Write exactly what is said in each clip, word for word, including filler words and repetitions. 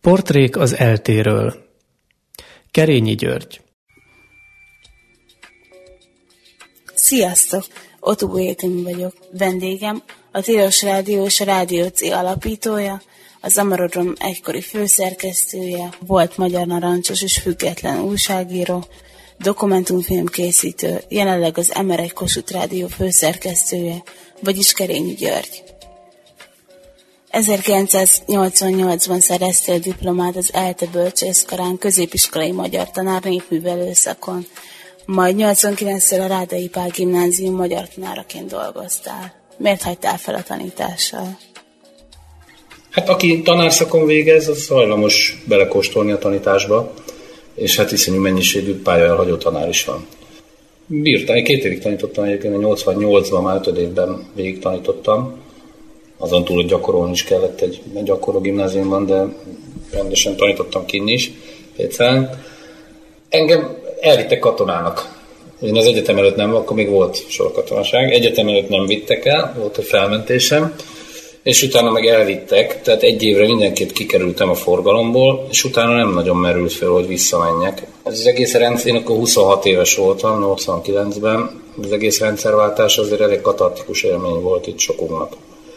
Portrék az eltéről. Kerényi György. Sziasztok! Otto Gulyétini vagyok. Vendégem a Tilos Rádió és a Rádió C alapítója, a Zamarodrom egykori főszerkesztője, volt magyar narancsos és független újságíró, dokumentumfilm készítő, jelenleg az em er egy Kossuth Rádió főszerkesztője, vagyis Kerényi György. ezerkilencszáznyolcvannyolcban szerezte a diplomát az ELTE bölcsészkarán középiskolai magyar tanár népművelő szakon, majd nyolcvankilenctől a Rádai Pál gimnázium magyar tanáraként dolgoztál. Miért hagytál fel a tanítással? Hát aki tanárszakon végez, az hajlamos belekóstolni a tanításba, és hát iszonyú mennyiségű pályaelhagyó tanár is van. Bírtam, én két évig tanítottam egyébként, nyolcvannyolcban, már ötöd évben végig tanítottam. Azon túl, hogy gyakorolni is kellett egy, egy gyakorló gimnáziumban, de rendesen tanítottam kinn is, Pécelen. Engem elvittek katonának. Én az egyetem előtt nem, akkor még volt sorkatonaság. Egyetem előtt nem vittek el, volt egy felmentésem, és utána meg elvittek, tehát egy évre mindenképp kikerültem a forgalomból, és utána nem nagyon merült fel, hogy visszamenjek. Ez az egész rendszer, én akkor huszonhat éves voltam, nyolcvankilencben, az egész rendszerváltás azért elég katartikus élmény volt itt sokunknak.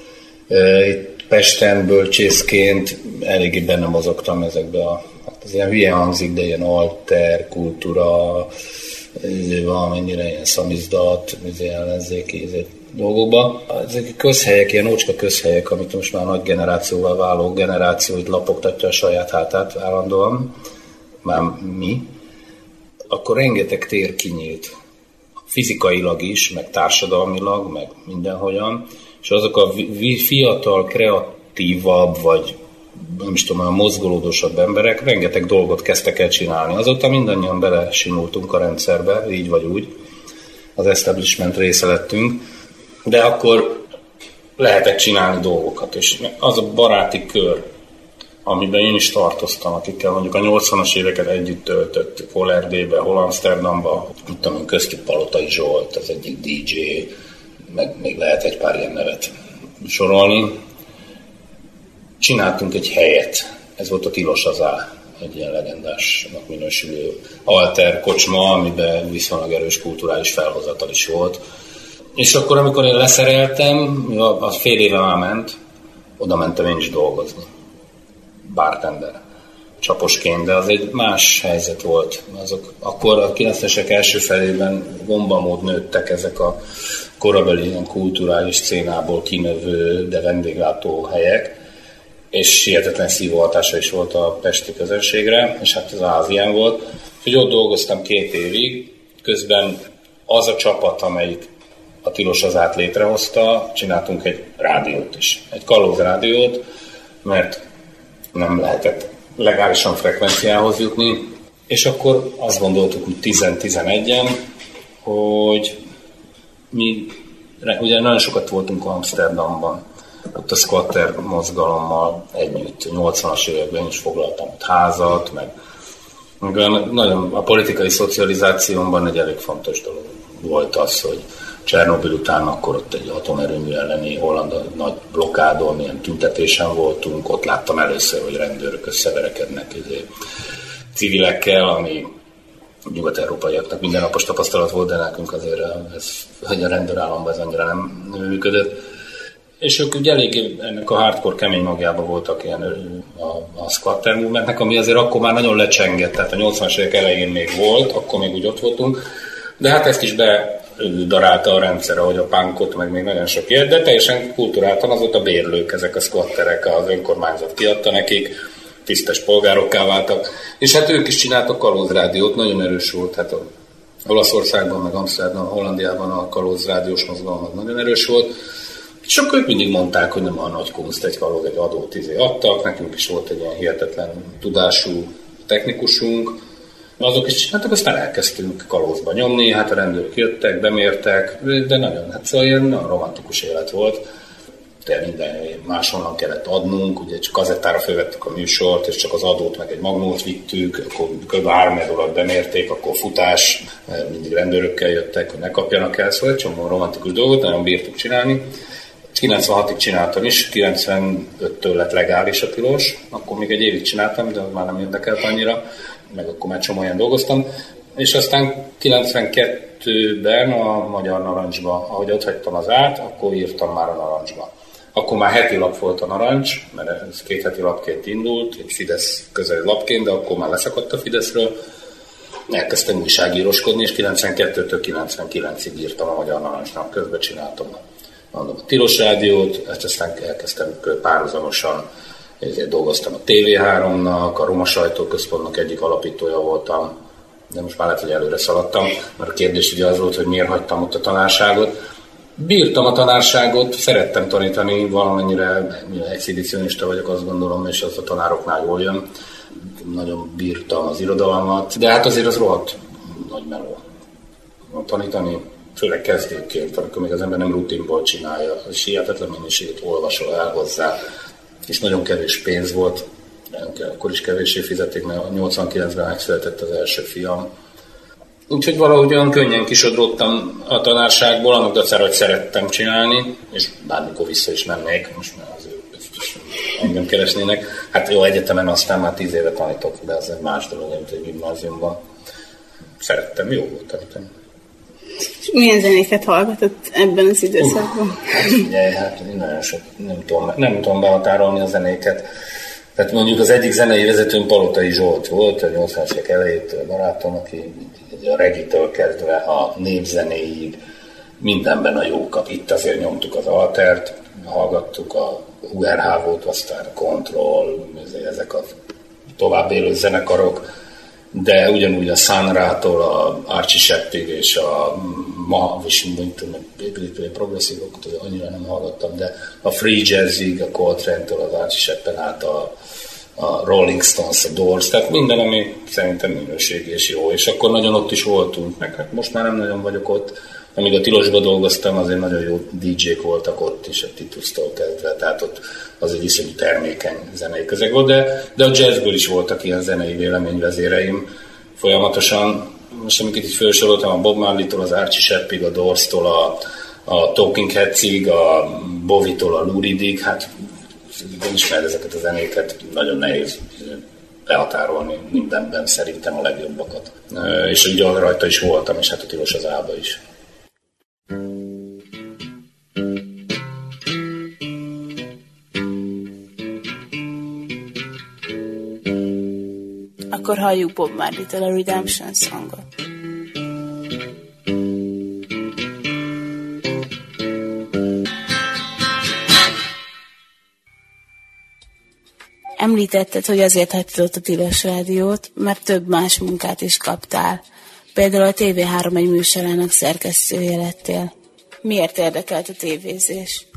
Itt Pesten bölcsészként eléggé benne mozogtam ezekbe a, hát az ilyen hülye hangzik, de ilyen alter, kultúra, valamennyire ilyen szamizdat, ilyen ellenzéki dolgokba. Ezek közhelyek, ilyen ócska közhelyek, amit most már nagy generációval váló generáció itt lapogtatja a saját hátát állandóan, már mi, akkor rengeteg tér kinyílt. Fizikailag is, meg társadalmilag, meg mindenhogyan, és azok a fiatal, kreatívabb, vagy nem is tudom, olyan mozgolódósabb emberek rengeteg dolgot kezdtek el csinálni. Azóta mindannyian belesimultunk a rendszerbe, így vagy úgy, az establishment része lettünk, de akkor lehetett csinálni dolgokat, és az a baráti kör, amiben én is tartoztam, akikkel mondjuk a nyolcvanas éveket együtt töltöttük, hol Erdélyben, hol Amsterdamban, tudtam, köztük Palotai Zsolt, az egyik dé dzsé, meg még lehet egy pár ilyen nevet sorolni. Csináltunk egy helyet, ez volt a Tilos az Á, egy ilyen legendásnak minősülő alter kocsma, amiben viszonylag erős kulturális felhozatal is volt. És akkor, amikor én leszereltem, az fél éve már ment, oda mentem én is dolgozni. Bartender, csaposként, de az egy más helyzet volt. Azok, akkor a kilencvenesek első felében gombamód nőttek ezek a korabeli ilyen kulturális szcénából kinövő, de vendéglátó helyek, és hihetetlen szívóhatása is volt a pesti közönségre, és hát az Ázsián volt. Úgyhogy ott dolgoztam két évig, közben az a csapat, amelyik a Tilos az Át létrehozta, csináltunk egy rádiót is, egy kalóz rádiót, mert nem lehetett legálisan frekvenciához jutni, és akkor azt gondoltuk, hogy tíz-tizenegyen, hogy mi ugye nagyon sokat voltunk Amsterdamban, ott a squatter mozgalommal együtt, nyolcvanas években is foglaltam ott házat, meg, meg nagyon a politikai szocializációmban egy elég fontos dolog volt az, hogy Csernobil után akkor ott egy atomerőmű elleni holland nagy blokkádon, ilyen tüntetésen voltunk, ott láttam először, hogy rendőrök összeverekednek civilekkel, ami nyugat-európaiaknak mindennapos tapasztalat volt, de nekünk azért ez, hogy a rendőrállamban ez annyira nem működött. És ők ugye elég ennek a hardcore kemény magjában voltak ilyen a, a squatter movementnek, ami azért akkor már nagyon lecsengett, tehát a nyolcvanas évek elején még volt, akkor még úgy ott voltunk, de hát ezt is bedarálta a rendszer, ahogy a punkot, meg még nagyon sok ilyet, de teljesen kulturáltan azóta bérlők, ezek a squatterek, az önkormányzat kiadta nekik, tisztes polgárokká váltak, és hát ők is csináltak kalózrádiót, nagyon erős volt, hát a Olaszországban, meg Amsterdam, Hollandiában a kalózrádiós mozgalom nagyon erős volt, és akkor ők mindig mondták, hogy nem a nagy kunst, egy kalóz, egy adót izé adtak, nekünk is volt egy ilyen hihetetlen tudású technikusunk, azok is csináltak, aztán elkezdtünk kalózba nyomni, hát a rendőrök jöttek, bemértek, de nagyon, hát szóval ilyen nagyon romantikus élet volt. De minden máshonnan kellett adnunk, ugye csak kazettára fölvettük a műsort, és csak az adót meg egy magnót vittük, akkor kb. három alatt bemérték, akkor futás, mindig rendőrökkel jöttek, hogy ne kapjanak el, szóval egy csomó romantikus dolgot, nagyon bírtuk csinálni. kilencvenhatig csináltam is, kilencvenöttől lett legális a tilos, akkor még egy évig csináltam, de az már nem érdekelt annyira, meg akkor már csomó olyan dolgoztam, és aztán kilencvenkettőben a Magyar Narancsba, ahogy ott hagytam az át, akkor írtam már a Narancsba. Akkor már heti lap volt a Narancs, mert ez két heti lapként indult, egy Fidesz közeli lapként, de akkor már leszakadt a Fideszről. Elkezdtem újságíroskodni, és kilencvenkettőtől kilencvenkilencig írtam a Magyar Narancsnak, közben csináltam a, a Tilos Rádiót, ezt aztán elkezdtem párhuzamosan, dolgoztam a té vé háromnak, a Roma Sajtóközpontnak egyik alapítója voltam, de most már lehet, hogy előre szaladtam, mert a kérdés ugye az volt, hogy miért hagytam ott a tanárságot. Bírtam a tanárságot, szerettem tanítani, valamennyire exhibicionista vagyok, azt gondolom, és az a tanároknál jól jön. Nagyon bírtam az irodalmat, de hát azért az rohadt nagy meló. Tanítani, főleg kezdőként, amikor még az ember nem rutinból csinálja, és hihetetlen mennyiséget olvasol el hozzá, és nagyon kevés pénz volt, akkor is kevéssé fizették, mert nyolcvankilencben megszületett az első fiam. Úgyhogy valahogy olyan könnyen kisodródtam a tanárságból, annak dacára, hogy szerettem csinálni, és bármikor vissza is mennék, most már azért biztos engem keresnének. Hát jó, egyetemen aztán már tíz éve tanítok, de ez egy más dolog, mint egy gimnáziumban. Szerettem, jó volt tanítani. És milyen zenéket hallgatott ebben az időszakban? Uh, hát figyelj, hát nagyon sok, nem tudom, nem tudom behatárolni a zenéket. Tehát mondjuk az egyik zenei vezetőm Palotai Zsolt volt, a nyolcvanas évek elejétől barátom, aki a regitől kezdve a népzenéig mindenben a jókat. Itt azért nyomtuk az Altert, hallgattuk a u er há volt, aztán a Control, ezek a tovább élő zenekarok, de ugyanúgy a Sun-rától a Archie Sheppig és a ma, és mondjuk progresszívokat annyira nem hallgattam, de a Free Jazzig, a Coltrane-től az Archie Sheppen át a, a Rolling Stones, a Doors, tehát minden, ami szerintem minőségi és jó, és akkor nagyon ott is voltunk, meg hát most már nem nagyon vagyok ott. Amíg a Tilosba dolgoztam, azért nagyon jó dé dzsék voltak ott is, a Titusztól kezdve, tehát ott az egy iszonyú termékeny zenei közeg volt, de, de a jazzből is voltak ilyen zenei véleményvezéreim folyamatosan. Most amiket így felsoroltam, a Bob Marley-tól, az Archie Sheppig, a Doors-tól, a, a Talking Headsig, a Bowie-tól, a Lou Reedig, hát én ismered ezeket a zenéket, nagyon nehéz behatárolni mindenben szerintem a legjobbakat. És ugye rajta is voltam, és hát a Tilos az Ába is. Akkor halljuk Bob Marley-től a Redemption Songot. Említetted, hogy azért hagytad a Tilos Rádiót, mert több más munkát is kaptál. Például a té vé három egy műsorának szerkesztője lettél. Miért érdekelt a tévézés?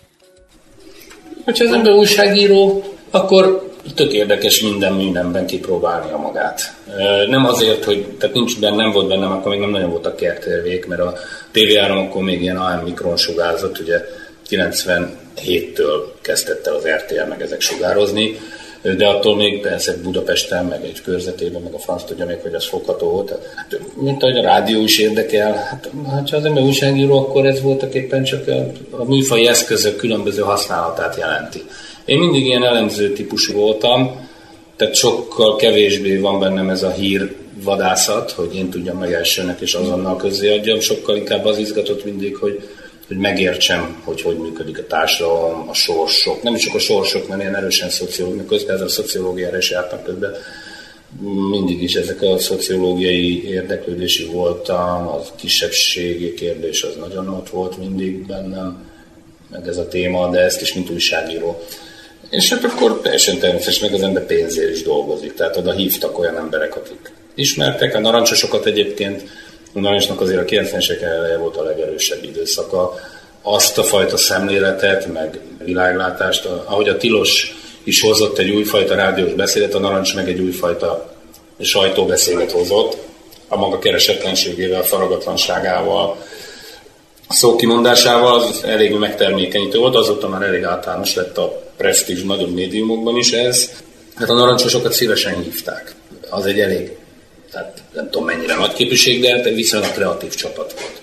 Ha az ember újságíró, akkor tök érdekes minden mindenben kipróbálnia magát. Nem azért, hogy, tehát nincs benne, nem volt bennem, akkor még nem nagyon voltak kertérvék, mert a té vé három akkor még ilyen á em mikron sugárzott, ugye kilencvenhéttől kezdett el az er té el meg ezek sugározni, de attól még persze Budapesten, meg egy körzetében, meg a franc tudja még, hogy az fogható volt. Hát, mint ahogy a rádió is érdekel, hát ha az ember újságíró, akkor ez voltak éppen csak a, a műfai eszközök különböző használatát jelenti. Én mindig ilyen elemző típusú voltam, tehát sokkal kevésbé van bennem ez a hírvadászat, hogy én tudjam meg elsőnek és azonnal közéadjam, sokkal inkább az izgatott mindig, hogy hogy megértsem, hogy hogy működik a társadalom, a sorsok. Nem csak a sorsok, mert ilyen erősen szociológiai, közben ez a szociológiára is jártak közben. Mindig is ezek a szociológiai érdeklődési voltam, a kisebbségi kérdés az nagyon ott volt mindig bennem, meg ez a téma, de ezt is mint újságíró. És hát akkor teljesen természetes, meg az ember pénzért is dolgozik. Tehát oda hívtak olyan emberek, akik ismertek, a narancsosokat egyébként. A Narancsnak azért a kilencvenes évek eleje volt a legerősebb időszaka. Azt a fajta szemléletet, meg világlátást, ahogy a Tilos is hozott egy újfajta rádiós beszédet, a Narancs meg egy újfajta sajtóbeszédet hozott, a maga keresetlenségével, faragatlanságával, a szókimondásával, az elég megtermékenyítő volt, azóta már elég általános lett a presztízs nagyobb médiumokban is ez. Hát a narancsosokat szívesen hívták. Az egy elég, tehát nem tudom mennyire nagy képviség, de viszonylag kreatív csapat volt.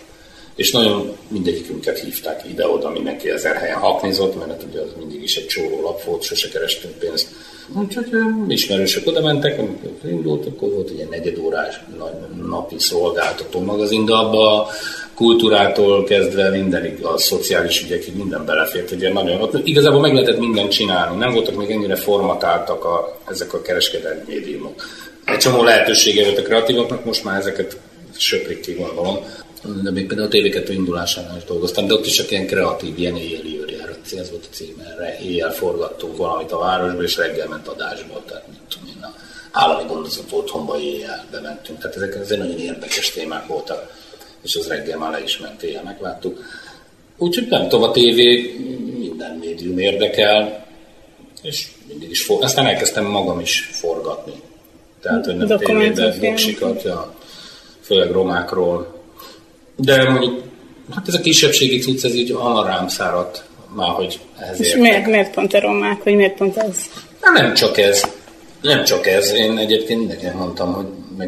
és nagyon mindegyikünket hívták ide-oda, mindenki ezer helyen haknizott, mert ugye az mindig is egy csóró lap volt, sose kerestünk pénzt. Úgyhogy ismerősök oda mentek, amikor indult, akkor volt egy negyedórás napi szolgáltató magazin, de abba a kultúrától kezdve mindenig, a szociális ügyekig minden belefért. Ugye nagyon, ott igazából meg lehetett mindent csinálni, nem voltak még ennyire formatáltak a, ezek a kereskedelmi médiumok. Egy csomó lehetősége volt a kreatívoknak, most már ezeket söprik ki, gondolom. De még például a té vé kettő indulásánál is dolgoztam, de ott is csak ilyen kreatív, ilyen éjjeli őrjárat, ez volt a cím, erre éjjel forgattunk valamit a városba, és reggel ment adásba, tehát mit tudom én, a állami gondozott otthonba éjjel bementünk, tehát ezek, ezek nagyon érdekes témák voltak, és az reggel már le is ment, éjjel megváltuk. Úgyhogy nem tudom, a tévé minden médium érdekel, és mindig is for... aztán elkezdtem magam is forgatni. Tehát, hogy nem tévében doksikat, ja, főleg romákról. De mondjuk, hát ez a kisebbségi cucc, ez így hamar rám száradt már, hogy ehhez értek. És miért, miért pont a romák, vagy miért pont ez? Na, nem csak ez. Nem csak ez. Én egyébként mindenkinek mondtam, hogy meg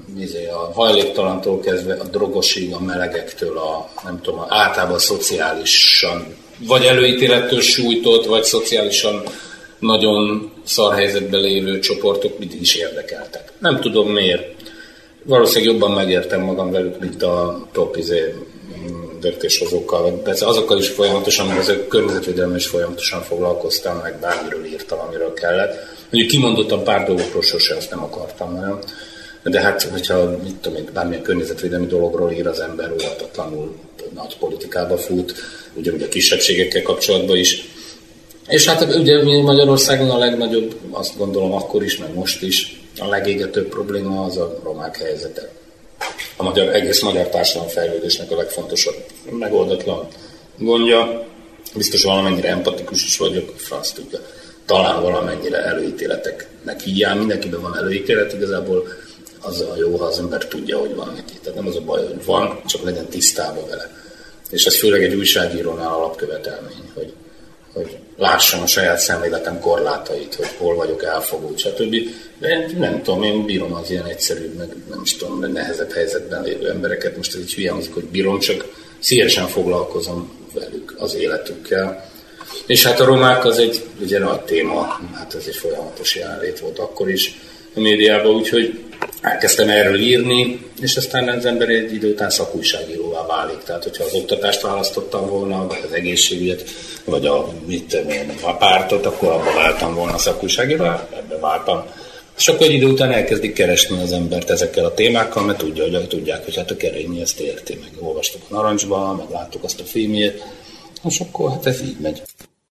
a hajléktalantól kezdve a drogosig, a melegektől, a nem tudom, általában szociálisan, vagy előítélettől sújtott, vagy szociálisan nagyon szar helyzetben lévő csoportok mindig is érdekeltek. Nem tudom miért. Valószínűleg jobban megértem magam velük, mint a top izé, döntéshozókkal. De azokkal is folyamatosan, meg az környezetvédelemmel is folyamatosan foglalkoztam, meg bármiről írtam, amiről kellett. Mondjuk kimondottam pár dolgokról, sose azt nem akartam nagyon. De hát, hogyha mit tudom én, bármilyen környezetvédelmi dologról ír az ember, óvatatlanul nagy politikába fut, ugyanúgy a kisebbségekkel kapcsolatban is. És hát ugye Magyarországon a legnagyobb, azt gondolom akkor is, meg most is, a legégetőbb probléma az a romák helyzete. A magyar, egész magyar társadalom fejlődésnek a legfontosabb megoldatlan gondja. Biztos valamennyire empatikus is vagyok, franc tudja. Talán valamennyire előítéleteknek hiány, mindenkiben van előítélet, igazából az a jó, ha az ember tudja, hogy van neki. Tehát nem az a baj, hogy van, csak legyen tisztában vele. És ez főleg egy újságírónál alapkövetelmény, hogy, hogy lássam a saját szemléletem korlátait, hogy hol vagyok elfogult, stb. De nem tudom, én bírom az ilyen egyszerűbb, meg nem is tudom, nehezebb helyzetben lévő embereket. Most ez így hülye hangzik, hogy bírom, csak szívesen foglalkozom velük, az életükkel. És hát a romák az egy ugye nagy téma, hát ez egy folyamatos jelenlét volt akkor is a médiában, úgyhogy elkezdtem erről írni, és aztán az ember egy idő után szakújságíróvá válik. Tehát, hogyha az oktatást választottam volna, vagy az egészségügyet, vagy a, mit tudom én, a pártot, akkor abba váltam volna szakújságíróvá, ebbe váltam. És akkor egy idő után elkezdik keresni az embert ezekkel a témákkal, mert tudja, hogy tudják, hogy hát a Kerényi ezt érti, meg olvastuk a Narancsban, meg láttuk azt a filmjét, és akkor hát ez így megy.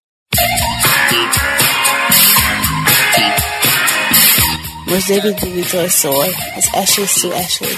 Most David Bowie-tól szól, az Ashes to Ashes.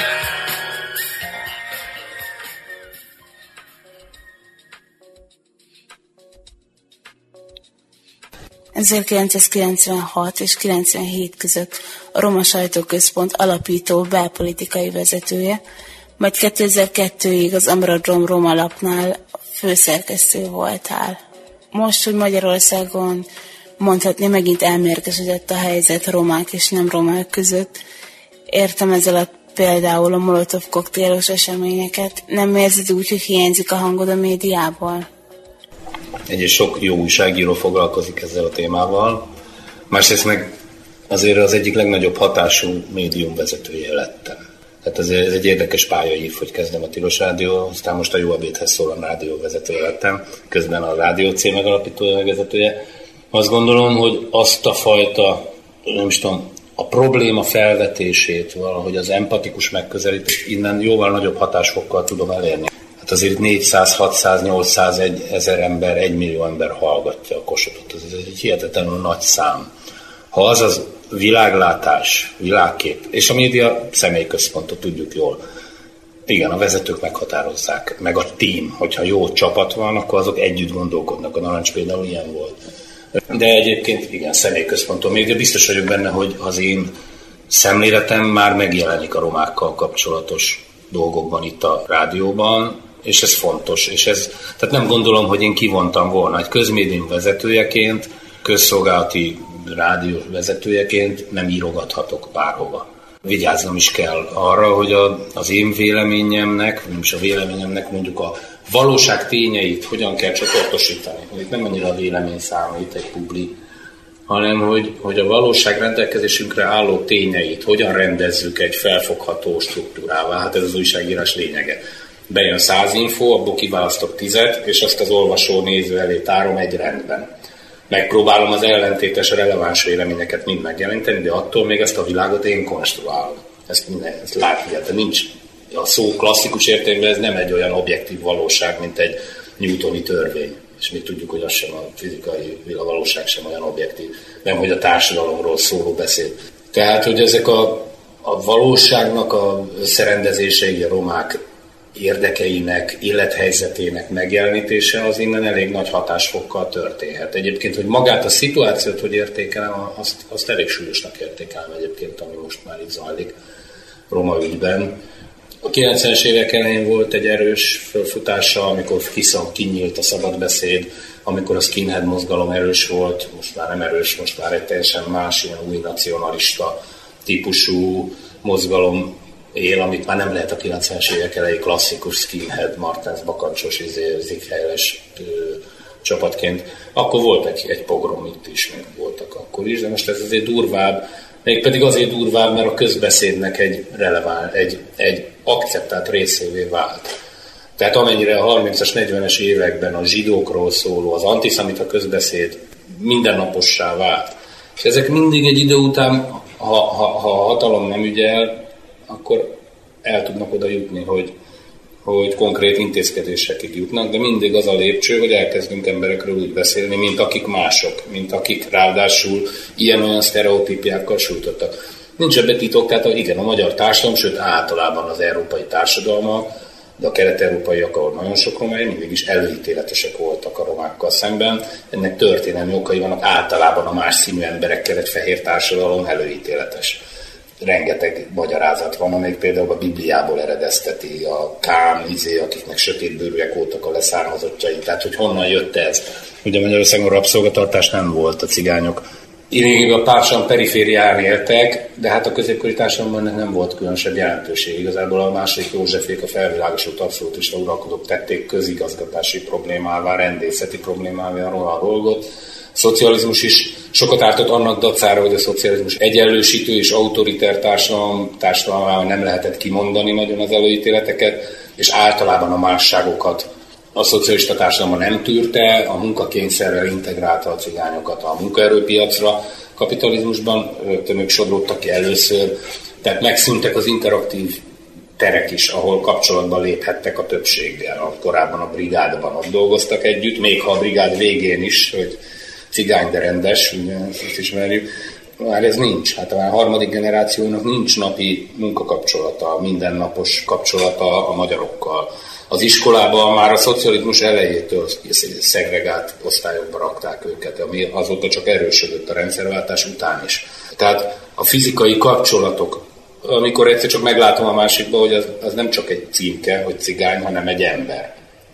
ezerkilencszázkilencvenhat és kilencvenhét között a Roma Sajtóközpont alapító belpolitikai vezetője, majd kétezer-kettőig az Amradrom Roma lapnál főszerkesztő voltál. Most, hogy Magyarországon mondhatni, megint elmérgesedett a helyzet romák és nem romák között. Értem ezzel a például a Molotov koktélos eseményeket. Nem érzed úgy, hogy hiányzik a hangod a médiából? Egyrészt sok jó újságíró foglalkozik ezzel a témával. Másrészt meg azért az egyik legnagyobb hatású médium vezetője lettem. Tehát ez egy érdekes pályaív, hogy kezdem a Tilos Rádió, aztán most a Jó Ebédhez szóló rádió vezetője lettem, közben a Rádió C megalapítója vezetője. Azt gondolom, hogy azt a fajta, nem is tudom, a probléma felvetését, valahogy az empatikus megközelítés innen jóval nagyobb hatásfokkal tudom elérni. Hát azért négyszáz, hatszáz, nyolcszáz ezer ember, egy millió ember hallgatja a Kossuthot. Ez egy hihetetlenül nagy szám. Ha az az világlátás, világkép, és a média személyközpontot tudjuk jól. Igen, a vezetők meghatározzák, meg a tím, hogyha jó csapat van, akkor azok együtt gondolkodnak. A Narancs például ilyen volt. De egyébként igen, személyközpontú média. Biztos vagyok benne, hogy az én szemléletem már megjelenik a romákkal kapcsolatos dolgokban itt a rádióban, és ez fontos. És ez, tehát nem gondolom, hogy én kivontam volna. Egy közmédium vezetőjeként, közszolgálati rádió vezetőjeként nem írogathatok bárhova. vigyáznom is kell arra, hogy a, az én véleményemnek, nem is a véleményemnek mondjuk a valóság tényeit hogyan kell csoportosítani. Itt nem annyira a vélemény számít egy publi, hanem hogy, hogy a valóság rendelkezésünkre álló tényeit hogyan rendezzük egy felfogható struktúrává. Hát ez az újságírás lényege. Bejön száz info, abból kiválasztok tizet, és azt az olvasó néző elé tárom egy rendben. Megpróbálom az ellentétes, releváns véleményeket mind megjelenteni, de attól még ezt a világot én konstruálom. Ezt, minden, ezt látja, de nincs a szó klasszikus értelemben, ez nem egy olyan objektív valóság, mint egy newtoni törvény. És mi tudjuk, hogy az sem a fizikai a valóság sem olyan objektív, nem hogy a társadalomról szóló beszéd. Tehát, hogy ezek a, a valóságnak a összerendezései, a romák érdekeinek, élethelyzetének megjelenítése az innen elég nagy hatásfokkal történhet. Egyébként, hogy magát a szituációt, hogy értékelem, azt, azt elég súlyosnak értékelem egyébként, ami most már itt zajlik Roma ügyben. A kilencvenes évek elején volt egy erős fölfutása, amikor kiszab, kinyílt a szabadbeszéd, amikor a skinhead mozgalom erős volt, most már nem erős, most már egy teljesen más, ilyen új nacionalista típusú mozgalom él, amit már nem lehet a kilencvenes évek elejé klasszikus skinhead, Martens Bakancsos, Zikhelyles csapatként. Akkor volt egy, egy pogrom itt is, még voltak akkor is, de most ez azért durvább, mégpedig azért durvább, mert a közbeszédnek egy releváns, egy, egy akceptált részévé vált. Tehát amennyire a harmincas, negyvenes években a zsidókról szóló, az antiszemita közbeszéd mindennapossá vált. És ezek mindig egy idő után, ha, ha, ha a hatalom nem ügyel, akkor el tudnak oda jutni, hogy, hogy konkrét intézkedésekig jutnak, de mindig az a lépcső, hogy elkezdünk emberekről úgy beszélni, mint akik mások, mint akik ráadásul ilyen-olyan sztereotípiákkal sújtottak. Nincs ebbe titok, tehát igen, a magyar társadalom, sőt általában az európai társadalmak, de a kelet-európaiak, ahol nagyon sok romai, mindig is előítéletesek voltak a romákkal szemben. Ennek történelmi okai vannak, általában a más színű emberekkel egy fehér társadalom előítéletes. Rengeteg magyarázat van, amelyik például a Bibliából eredezteti a Kám, izé, akiknek sötétbőrűek voltak a leszármazottjai. Tehát, hogy honnan jött ez? Ugye Magyarországon rabszolgatartás nem volt, a cigányok Lényegében a társadalom periférián éltek, de hát a középkori társadalomban nem volt különösebb jelentőség. Igazából a második Józsefék a felvilágosult abszolútista uralkodók tették közigazgatási problémává, rendészeti problémává a dolgot. A szocializmus is sokat ártott annak dacára, hogy a szocializmus egyenlősítő és autoriter társadalom, társadalomával nem lehetett kimondani nagyon az előítéleteket, és általában a másságokat a szocialista társadalomban nem tűrte, a munkakényszerrel integrálta a cigányokat a munkaerőpiacra. Kapitalizmusban rögtön ők sodródtak ki először, tehát megszűntek az interaktív terek is, ahol kapcsolatba léphettek a többséggel. Korábban a brigádban ott dolgoztak együtt, még ha a brigád végén is, hogy cigány, de rendes, ugye ezt ismerjük, már ez nincs. Hát a harmadik generációnak nincs napi munkakapcsolata, mindennapos kapcsolata a magyarokkal. Az iskolában már a szocializmus elejétől szegregált osztályokba rakták őket, ami azóta csak erősödött a rendszerváltás után is. Tehát a fizikai kapcsolatok, amikor egyszer csak meglátom a másikba, hogy az, az nem csak egy címke, hogy cigány, hanem egy ember,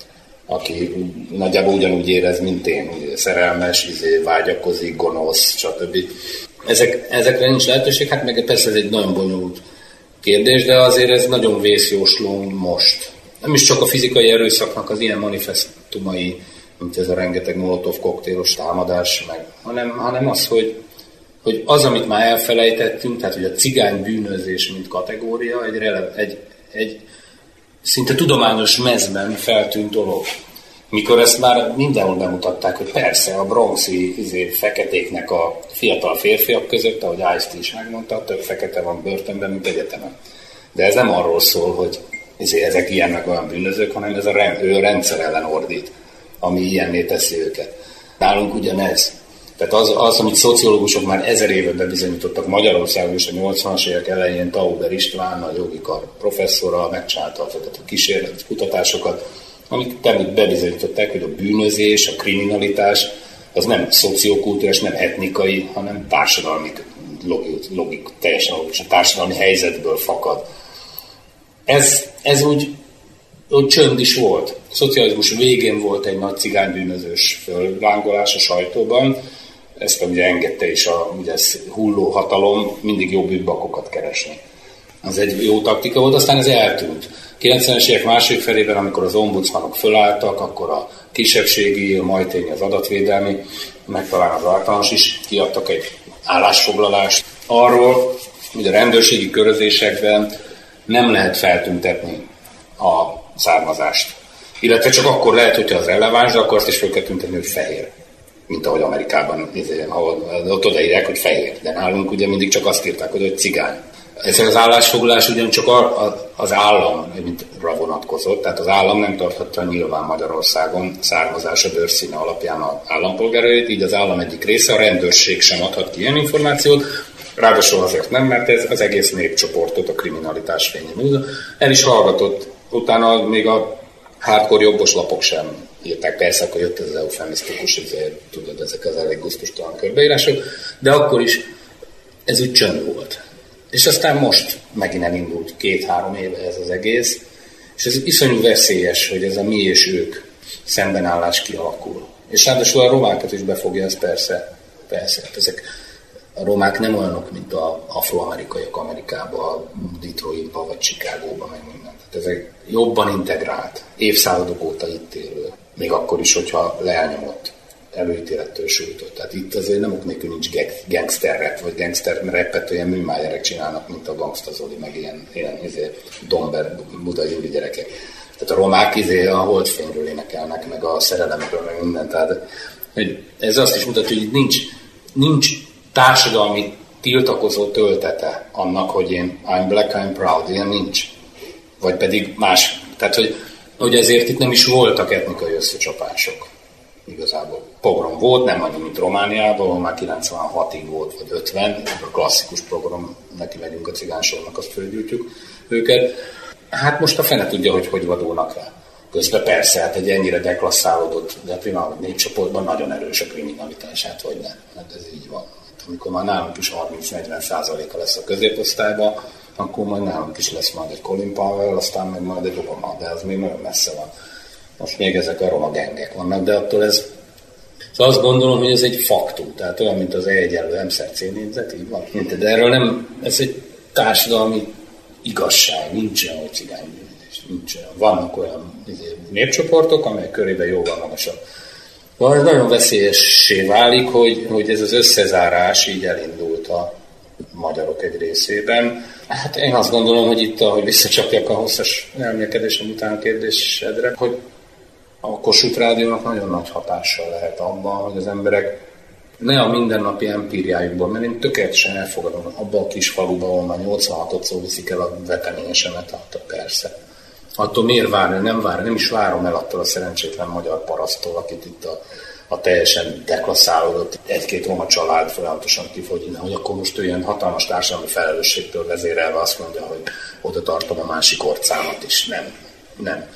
aki nagyjából ugyanúgy érez, mint én, ugye, szerelmes, izé, vágyakozik, gonosz, stb. Ezek, ezekre nincs lehetőség, hát meg persze ez egy nagyon bonyolult kérdés, de azért ez nagyon vészjósló most. Nem is csak a fizikai erőszaknak az ilyen manifestumai, mint ez a rengeteg molotov koktélos támadás, meg, hanem, hanem az, hogy, hogy az, amit már elfelejtettünk, tehát hogy a cigány bűnözés, mint kategória, egy, rele, egy, egy szinte tudományos mezben feltűnt dolog. Mikor ezt már mindenhol bemutatták, hogy persze a bronxi izé, feketéknek a fiatal férfiak között, ahogy Ice-T is megmondta, több fekete van börtönben, mint egyetemen. De ez nem arról szól, hogy ezek ilyen meg olyan bűnözők, hanem ez a rend, ő a rendszer ellen ordít, ami ilyenné teszi őket. Nálunk ugyanez. Tehát az, az, amit szociológusok már ezer éve bebizonyítottak Magyarországon is a nyolcvanas évek elején, Tauber István, a jogi kar professzora megcsinálta a kísérleti kutatásokat, amik bebizonyították, hogy a bűnözés, a kriminalitás az nem szociokultúrás, nem etnikai, hanem társadalmi logik, logik teljesen logikus, a társadalmi helyzetből fakad. Ez, ez úgy, úgy csönd is volt. A szocializmus végén volt egy nagy cigánybűnözős föllángolás a sajtóban, ezt ugye engedte is a ugye hulló hatalom mindig jobb bűnbakokat keresni. Az egy jó taktika volt, aztán ez eltűnt. kilencvenes évek második felében, amikor az ombudsmanok fölálltak, akkor a kisebbségi, a majtényi, az adatvédelmi, meg talán az általános is kiadtak egy állásfoglalást arról, hogy a rendőrségi körözésekben nem lehet feltüntetni a származást. Illetve csak akkor lehet, hogyha az releváns, de akkor azt is fel kell tüntetni, hogy fehér. Mint ahogy Amerikában, ahol ott odaírják, hogy fehér. De nálunk ugye mindig csak azt írták, hogy cigány. Ez az állásfoglalás ugyancsak az államra vonatkozott, tehát az állam nem tarthatta nyilván Magyarországon származása bőrszíne alapján az állampolgárait, így az állam egyik része, a rendőrség sem adhat ki ilyen információt, ráadásul azért nem, mert ez az egész népcsoportot a kriminalitás fényében el is hallgatott. Utána még a hardcore jobbos lapok sem írták, persze, akkor jött ez az eufemisztikus, ezért, tudod, ezek az elég gusztustalan körbeírások, de akkor is ez úgy csönd volt. És aztán most megint elindult két-három éve ez az egész, és ez iszonyú veszélyes, hogy ez a mi és ők szembenállás kialakul. És ráadásul a romákat is befogja, ez persze, persze. Hát ezek a romák nem olyanok, mint az afroamerikaiak Amerikában, Detroitban vagy Chicagóban, meg minden. Tehát ezek jobban integrált, évszázadok óta itt élő. Még akkor is, hogyha leelnyomott, előítélettől sújtott. Tehát itt azért nem ok nélkül nincs gangster rap, vagy gangster rappet olyan műmájerek csinálnak, mint a Gangsta Zoli, meg ilyen, ilyen izé, Domber, Buda Gyuri gyerekek. Tehát a romák izé a holdfényről énekelnek, meg a szerelemről, meg mindent. Tehát hogy ez azt is mutatja, hogy nincs, nincs társadalmi tiltakozó töltete annak, hogy én I'm black, I'm proud, ilyen nincs. Vagy pedig más. Tehát, hogy, hogy ezért itt nem is voltak etnikai összecsapások. Igazából pogrom volt, nem annyi, mint Romániában, ahol már kilencvenhatig volt, vagy ötven, a klasszikus pogrom, neki megyünk a cigánysornak, azt fölgyújtjuk őket. Hát most a fene tudja, hogy hogy vadulnak el. Közben persze, hát egy ennyire deklasszálódott, de pillanatban népcsoportban nagyon erős a kriminalitás, hát vagy ne, hát ez így van. Hát amikor már nálunk is harminc-negyven százaléka lesz a középosztályban, akkor majd nálunk is lesz majd egy Colin Powell, aztán meg majd egy Obama, de az még nagyon messze van. Most még ezek a roma gengek vannak, de attól ez... Szóval azt gondolom, hogy ez egy faktum, tehát olyan, mint az E egyenlő M szer C négyzet, így van. De erről nem, ez egy társadalmi igazság, nincs olyan, hogy cigánybűnözés, nincs olyan. Vannak olyan népcsoportok, amelyek körében jóval magasabb. Van, nagyon veszélyessé válik, hogy, hogy ez az összezárás így elindult a magyarok egy részében. Hát én azt gondolom, hogy itt, ahogy visszacsapjak a hosszas elmélkedésem után a kérdésedre, hogy a Kossuth Rádiónak nagyon nagy hatással lehet abban, hogy az emberek ne a mindennapi empíriájukban, mert én tökéletesen elfogadom, abban a kis faluban, ahol már nyolcvanhatodszor viszik el a veteményesemet, hát persze. Attól miért várni? Nem várni, nem is várom el attól a szerencsétlen magyar parasztól, akit itt a, a teljesen deklasszálódott egy-két roma család folyamatosan kifogyin, hogy akkor most ő ilyen hatalmas társadalmi felelősségtől vezérelve azt mondja, hogy oda tartom a másik orcámat is. Nem, nem.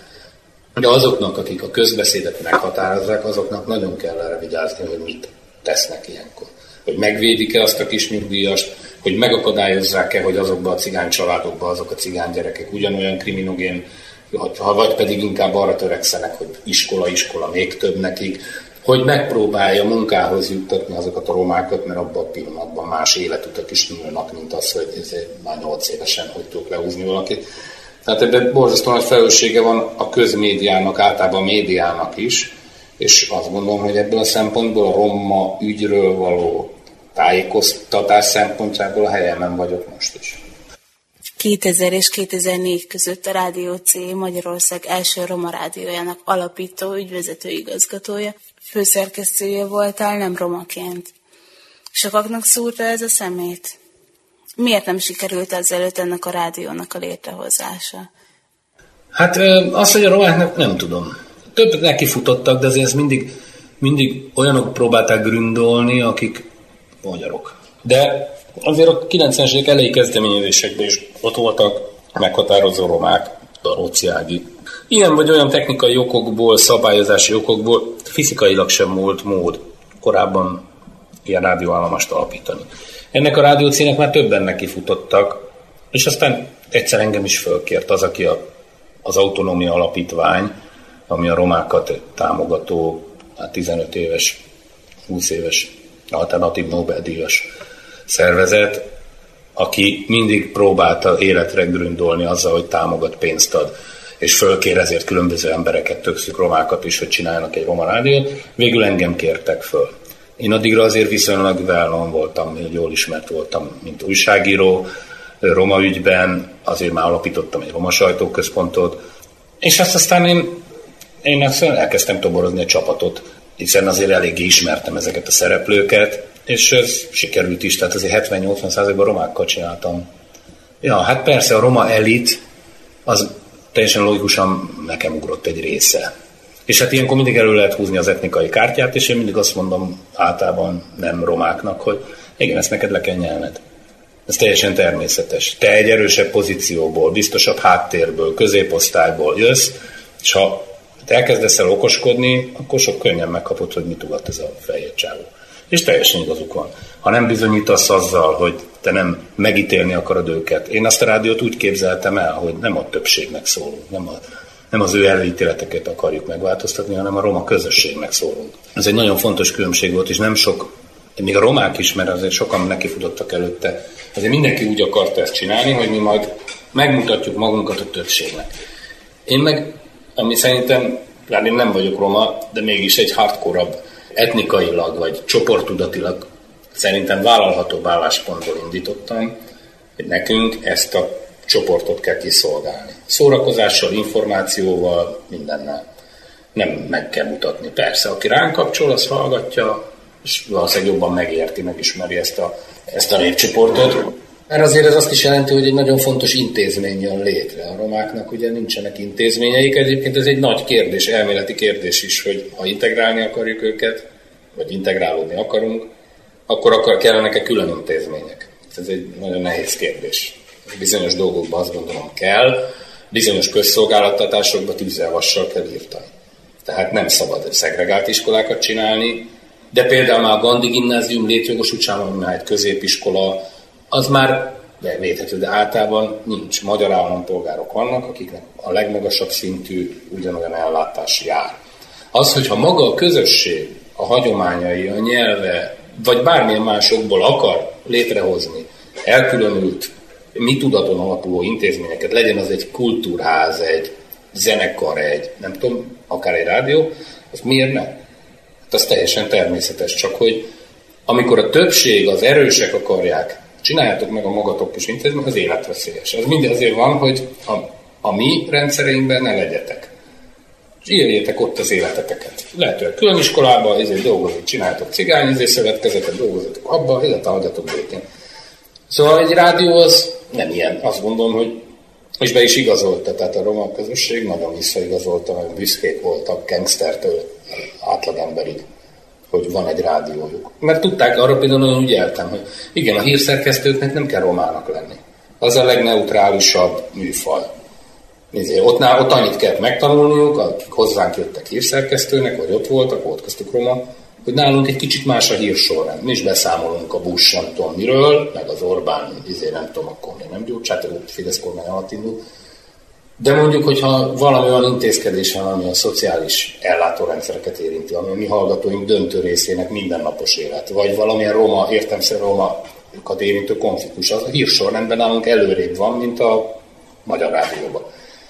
De azoknak, akik a közbeszédet meghatározzák, azoknak nagyon kell erre vigyázni, hogy mit tesznek ilyenkor. Hogy megvédik-e azt a kis nyugdíjast, hogy megakadályozzák-e, hogy azokban a cigány családokban azok a cigány gyerekek ugyanolyan kriminogén, ha vagy pedig inkább arra törekszenek, hogy iskola, iskola, még több nekik, hogy megpróbálja munkához juttatni azokat a romákat, mert abban a pillanatban más életutak is nyílnak, mint az, hogy már nyolc évesen hogy tudok lehúzni valakit. Tehát ebben borzasztóan nagy felelőssége van a közmédiának, általában a médiának is, és azt gondolom, hogy ebből a szempontból a roma ügyről való tájékoztatás szempontjából a helyemen vagyok most is. kétezer és kétezer-négy között a Rádió C Magyarország első roma rádiójának alapító, ügyvezető igazgatója, főszerkesztője voltál, nem romaként. Sokaknak szúrta ez a szemét? Miért nem sikerült azelőtt ennek a rádiónak a létrehozása? Hát azt, hogy a romáknak nem tudom. Több nekifutottak, de azért mindig, mindig olyanok próbálták gründolni, akik magyarok. De azért a kilencvenes évek elejé kezdeményezésekben is ott voltak meghatározó romák, a Róczi Ági. Ilyen vagy olyan technikai okokból, szabályozási okokból fizikailag sem volt mód korábban ilyen rádióállomást alapítani. Ennek a Rádió C-nek már többen nekifutottak, és aztán egyszer engem is fölkért az, aki a, az Autonómia Alapítvány, ami a romákat támogató hát tizenöt éves, húsz éves alternatív Nobel-díjas szervezet, aki mindig próbálta életre gründolni azzal, hogy támogat, pénzt ad, és fölkér ezért különböző embereket, többszük romákat is, hogy csináljanak egy roma rádiót, végül engem kértek föl. Én addigra azért viszonylag well-known voltam, jól ismert voltam, mint újságíró, roma ügyben, azért már alapítottam egy roma sajtóközpontot, és azt aztán én, én elkezdtem toborozni egy csapatot, hiszen azért eléggé ismertem ezeket a szereplőket, és ez sikerült is, tehát azért hetven-nyolcvan százalékban romákkal csináltam. Ja, hát persze a roma elit, az teljesen logikusan nekem ugrott egy része. És hát ilyenkor mindig elő lehet húzni az etnikai kártyát, és én mindig azt mondom általában nem romáknak, hogy igen, ezt neked le kell nyelned. Ez teljesen természetes. Te egy erősebb pozícióból, biztosabb háttérből, középosztályból jössz, és ha te elkezdesz el okoskodni, akkor sok könnyen megkapod, hogy mit ugat ez a fehér csávó. És teljesen igazuk van. Ha nem bizonyítasz azzal, hogy te nem megítélni akarod őket. Én azt a rádiót úgy képzeltem el, hogy nem a többségnek szólunk, nem, a, nem az ő előítéleteket akarjuk megváltoztatni, hanem a roma közösségnek szólunk. Ez egy nagyon fontos különbség volt, és nem sok, még a romák is, mert azért sokan nekifutottak előtte, azért mindenki úgy akarta ezt csinálni, hogy mi majd megmutatjuk magunkat a többségnek. Én meg, ami szerintem, hát én nem vagyok roma, de mégis egy hardcore-abb etnikailag vagy csoporttudatilag szerintem vállalhatóbb álláspontból indítottam, hogy nekünk ezt a csoportot kell kiszolgálni. Szórakozással, információval, mindennel. Nem meg kell mutatni. Persze, aki ránk kapcsol, az hallgatja, és valószínűleg jobban megérti, megismeri ezt a, ezt a népcsoportot. Mert azért ez azt is jelenti, hogy egy nagyon fontos intézmény jön létre. A romáknak ugye nincsenek intézményeik, egyébként ez egy nagy kérdés, elméleti kérdés is, hogy ha integrálni akarjuk őket, vagy integrálódni akarunk, akkor, akkor kellenek-e külön intézmények? Ez egy nagyon nehéz kérdés. Bizonyos dolgokban azt gondolom kell, bizonyos közszolgáltatásokban tűzzel vassal kell írtani. Tehát nem szabad szegregált iskolákat csinálni, de például már a Gandhi gimnázium létjogosultságban, ami már egy középiskola, az már védhető, de általában nincs. Magyar állampolgárok vannak, akiknek a legmagasabb szintű ugyanolyan ellátás jár. Az, hogyha maga a közösség, a hagyományai, a nyelve, vagy bármilyen másokból akar létrehozni elkülönült, mi tudaton alapuló intézményeket, legyen az egy kultúrház, egy zenekar, egy, nem tudom, akár egy rádió, az miért ne? Hát az teljesen természetes, csak hogy amikor a többség, az erősek akarják, csináljátok meg a magatok kis intézményt, az életveszélyes. Az mindig azért van, hogy a, a mi rendszereinkben ne legyetek. És írjétek ott az életeteket. Lehetőleg külön iskolában, ezért dolgozik, csináljátok cigány, ezért szövetkezetet, dolgozatok abba, illetve hagyjatok békén. Szóval egy rádió az nem ilyen. Azt gondolom, hogy és be is igazolta, tehát a roma közösség nagyon visszaigazolta, meg büszkék voltak gangstertől átlagemberig, hogy van egy rádiójuk. Mert tudták, arra például nagyon ügyeltem, hogy igen, a hírszerkesztőknek nem kell romának lenni. Az a legneutrálisabb műfaj. Ott, ott annyit kellett megtanulniuk, akik hozzánk jöttek hírszerkesztőnek, vagy ott voltak, volt köztük roma, hogy nálunk egy kicsit más a hírsorrend. Mi is beszámolunk a Bush nem tudom miről, meg az Orbán, izé nem tudom, akkor még nem gyógycsát, a Fidesz kormány alatt indult. De mondjuk, hogyha valami olyan intézkedés van, ami a szociális ellátórendszereket érinti, ami a mi hallgatóink döntő részének mindennapos élet, vagy valamilyen roma, értelemszerűen romakat érintő konfliktus, az a hírsorrendben nálunk előrébb van, mint a magyar rádióban.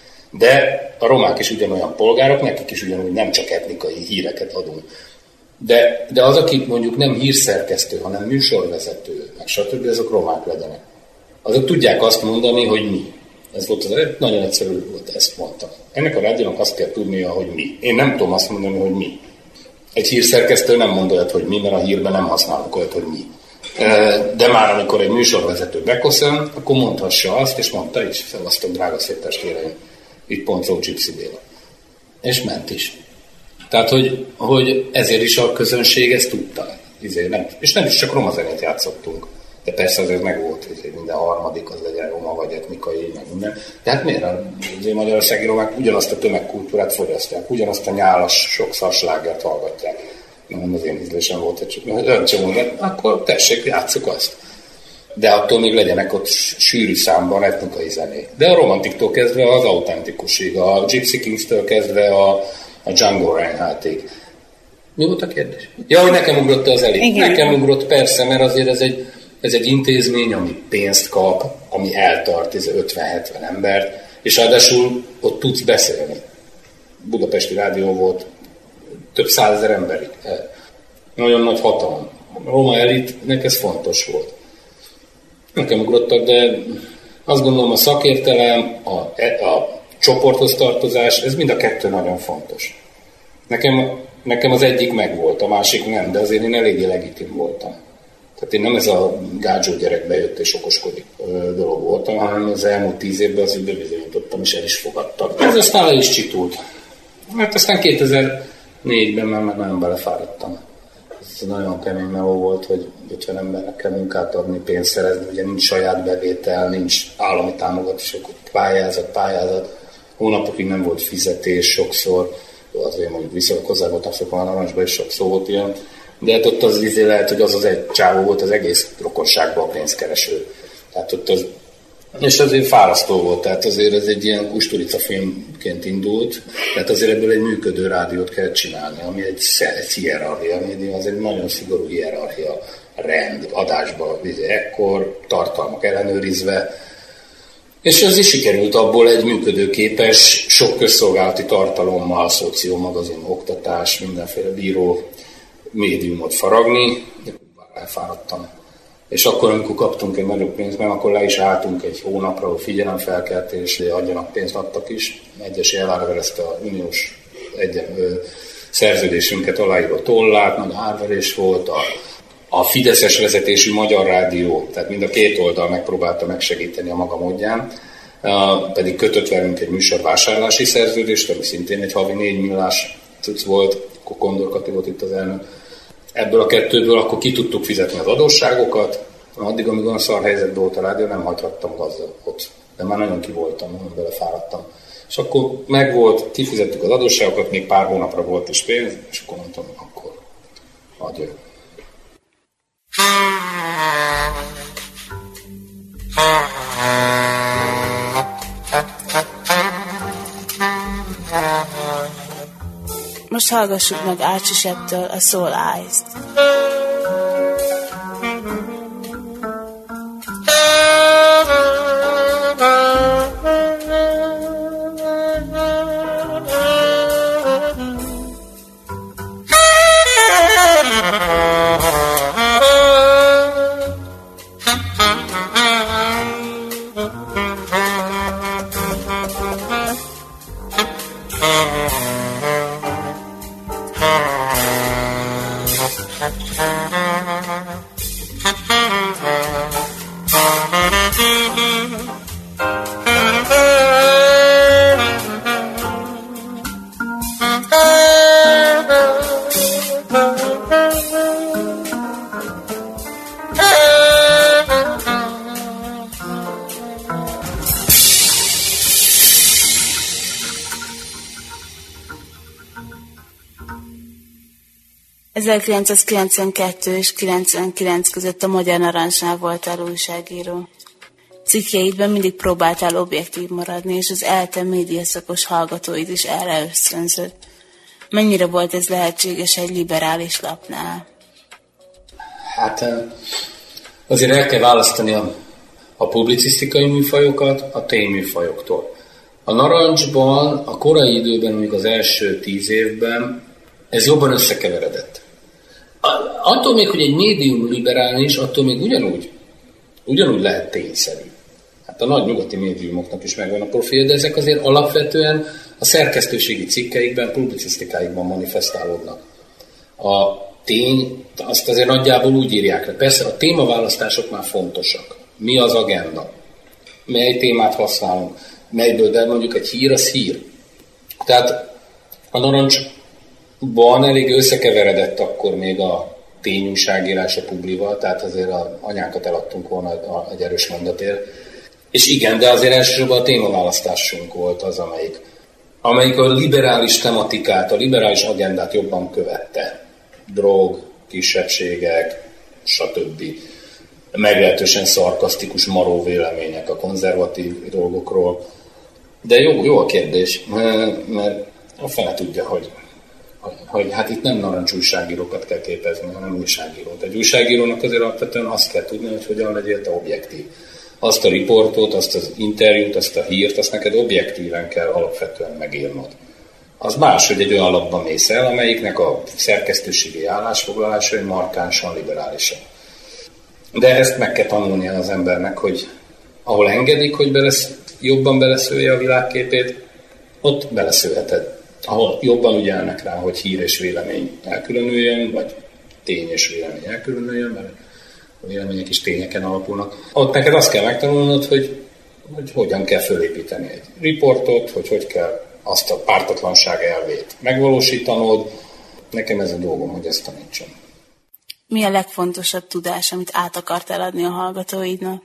De a romák is ugyanolyan polgárok, nekik is ugyanúgy nem csak etnikai híreket adunk. De, de az, aki mondjuk nem hírszerkesztő, hanem műsorvezető, meg stb., azok romák legyenek. Azok tudják azt mondani, hogy mi. Ez volt az, nagyon egyszerű volt, ezt mondtam. Ennek a rádiónak azt kell tudnia, hogy mi. Én nem tudom azt mondani, hogy mi. Egy hírszerkesztő nem mond olyat, hogy mi, mert a hírben nem használunk olyat, hogy mi. De már amikor egy műsorvezető beköszön, akkor mondhassa azt, és mondta is, szevasztok, drága szép testvéreim, itt Poncó Gypsy Béla. És ment is. Tehát, hogy, hogy ezért is a közönség ezt tudta. Ezért nem, és nem is csak roma zenét játszottunk. De persze azért meg volt, hogy minden harmadik az legyen roma, vagy etnikai, meg minden. De hát miért? Azért magyarországi romák ugyanazt a tömegkultúrát fogyasztják, ugyanazt a nyálas sok szarslágert hallgatják. Nem az én ízlésem volt, hogy öncsomó, de akkor tessék, játsszuk azt. De attól még legyenek ott sűrű számban etnikai zenék. De a romantiktól kezdve az autentikusig, a Gypsy Kings-től kezdve a, a Django Reinhardtig. Mi volt a kérdés? Ja, hogy nekem ugrott az elég. Igen. Nekem ugrott persze, mert azért ez egy Ez egy intézmény, ami pénzt kap, ami eltart ötven-hetven embert, és ráadásul ott tudsz beszélni. Budapesti Rádió volt több százezer emberig. Nagyon nagy hatalom. A roma elitnek ez fontos volt. Nekem ugrottak, de azt gondolom a szakértelem, a, a csoporthoz tartozás, ez mind a kettő nagyon fontos. Nekem, nekem az egyik megvolt, a másik nem, de azért én eléggé legitim voltam. Tehát én nem ez a gádzsó gyerek bejött és okoskodik dolog voltam, hanem az elmúlt tíz évben azért bebizonyítottam, és el is fogadtak. Ez aztán le is csitult. Hát aztán kétezer-négyben már, már nagyon belefáradtam. Ez nagyon kemény meló volt, hogy ötven embernek kell munkát adni, pénzt szerezni, ugye nincs saját bevétel, nincs állami támogatás, pályázat, pályázat. Hónapokig nem volt fizetés sokszor, azért mondjuk viszonylag hozzá voltam szokva a Narancsba, és sok szó volt ilyen. De hát ott az izé lehet, hogy az az egy csávó volt az egész rokonságban a pénzkereső. Tehát ott az, és azért fárasztó volt, tehát azért ez egy ilyen Kusturica filmként indult, tehát azért ebből egy működő rádiót kell csinálni, ami egy, egy hierarchia, az egy nagyon szigorú hierarchia, rend, adásba, ekkor, tartalmak ellenőrizve, és ez is sikerült abból egy működőképes, sok közszolgálati tartalommal, szociómagazin, oktatás, mindenféle bíró médiumot faragni, de elfáradtam. És akkor, amikor kaptunk egy nagyobb pénzt, mert akkor le is álltunk egy hónapra, ahol figyelemfelkeltés, adjanak pénzt, adtak is. Egyes elárverezte a uniós egyen, ö, szerződésünket aláíró tollát, nagy árverés volt, a, a fideszes vezetésű Magyar Rádió, tehát mind a két oldal megpróbálta megsegíteni a maga módján, uh, pedig kötött velünk egy műsorvásárlási szerződést, ami szintén egy havi négy millás cucc volt, akkor Kondor Kati volt itt az elnök. Ebből a kettőből akkor ki tudtuk fizetni az adósságokat, addig, amíg olyan szar helyzetben volt a rádió, nem hagyhattam gazdot. De már nagyon ki voltam, nagyon belefáradtam. És akkor megvolt, kifizettük az adósságokat, még pár hónapra volt is pénz, és akkor mondtam, akkor adjön. Most hallgassuk meg Ácsi Septől a Soul Eyes-t. ezerkilencszázkilencvenkettő és kilencvenkilenc között a Magyar Narancsnál voltál újságíró. Cikkjeidben mindig próbáltál objektív maradni, és az ELTE médiaszakos hallgatóid is erre ösztönzött. Mennyire volt ez lehetséges egy liberális lapnál? Hát azért el kell választani a, a publicisztikai műfajokat a tényműfajoktól. A Narancsban a korai időben, még az első tíz évben ez jobban összekeveredett. Attól még, hogy egy médium liberális, attól még ugyanúgy, ugyanúgy lehet tényszerű. Hát a nagy nyugati médiumoknak is megvan a profil, de ezek azért alapvetően a szerkesztőségi cikkeikben, publicisztikáikban manifestálódnak. A tény, azt azért nagyjából úgy írják le. Persze a témaválasztások már fontosak. Mi az agenda? Mely témát használunk? Melyből, de mondjuk egy hír, az hír. Tehát a Narancsban elég összekeveredett akkor még a tényújságírás a publival, tehát azért az anyánkat eladtunk volna egy erős mondatért. És igen, de azért elsősorban a témaválasztásunk volt az, amelyik, amelyik a liberális tematikát, a liberális agendát jobban követte. Drog, kisebbségek, stb. Meglehetősen szarkasztikus, maró vélemények a konzervatív dolgokról. De jó, jó a kérdés, mert a fele tudja, hogy hogy hát itt nem narancsújságírókat kell képezni, hanem újságírót. Egy újságírónak azért alapvetően azt kell tudni, hogy hogyan legyél te objektív. Azt a riportot, azt az interjút, azt a hírt, azt neked objektíven kell alapvetően megírnod. Az más, hogy egy olyan lapba mész el, amelyiknek a szerkesztőségi állásfoglalásai markánsan liberálisak. De ezt meg kell tanulnia az embernek, hogy ahol engedik, hogy belesz, jobban beleszője a világképét, ott beleszőheted. Ahol jobban ügyelnek rá, hogy hír és vélemény elkülönüljön, vagy tény és vélemény elkülönüljön, mert a vélemények is tényeken alapulnak. Ott neked azt kell megtanulnod, hogy, hogy hogyan kell fölépíteni egy riportot, hogy hogy kell azt a pártatlanság elvét megvalósítanod. Nekem ez a dolgom, hogy ezt tanítsam. Mi a legfontosabb tudás, amit át akartál adni a hallgatóidnak?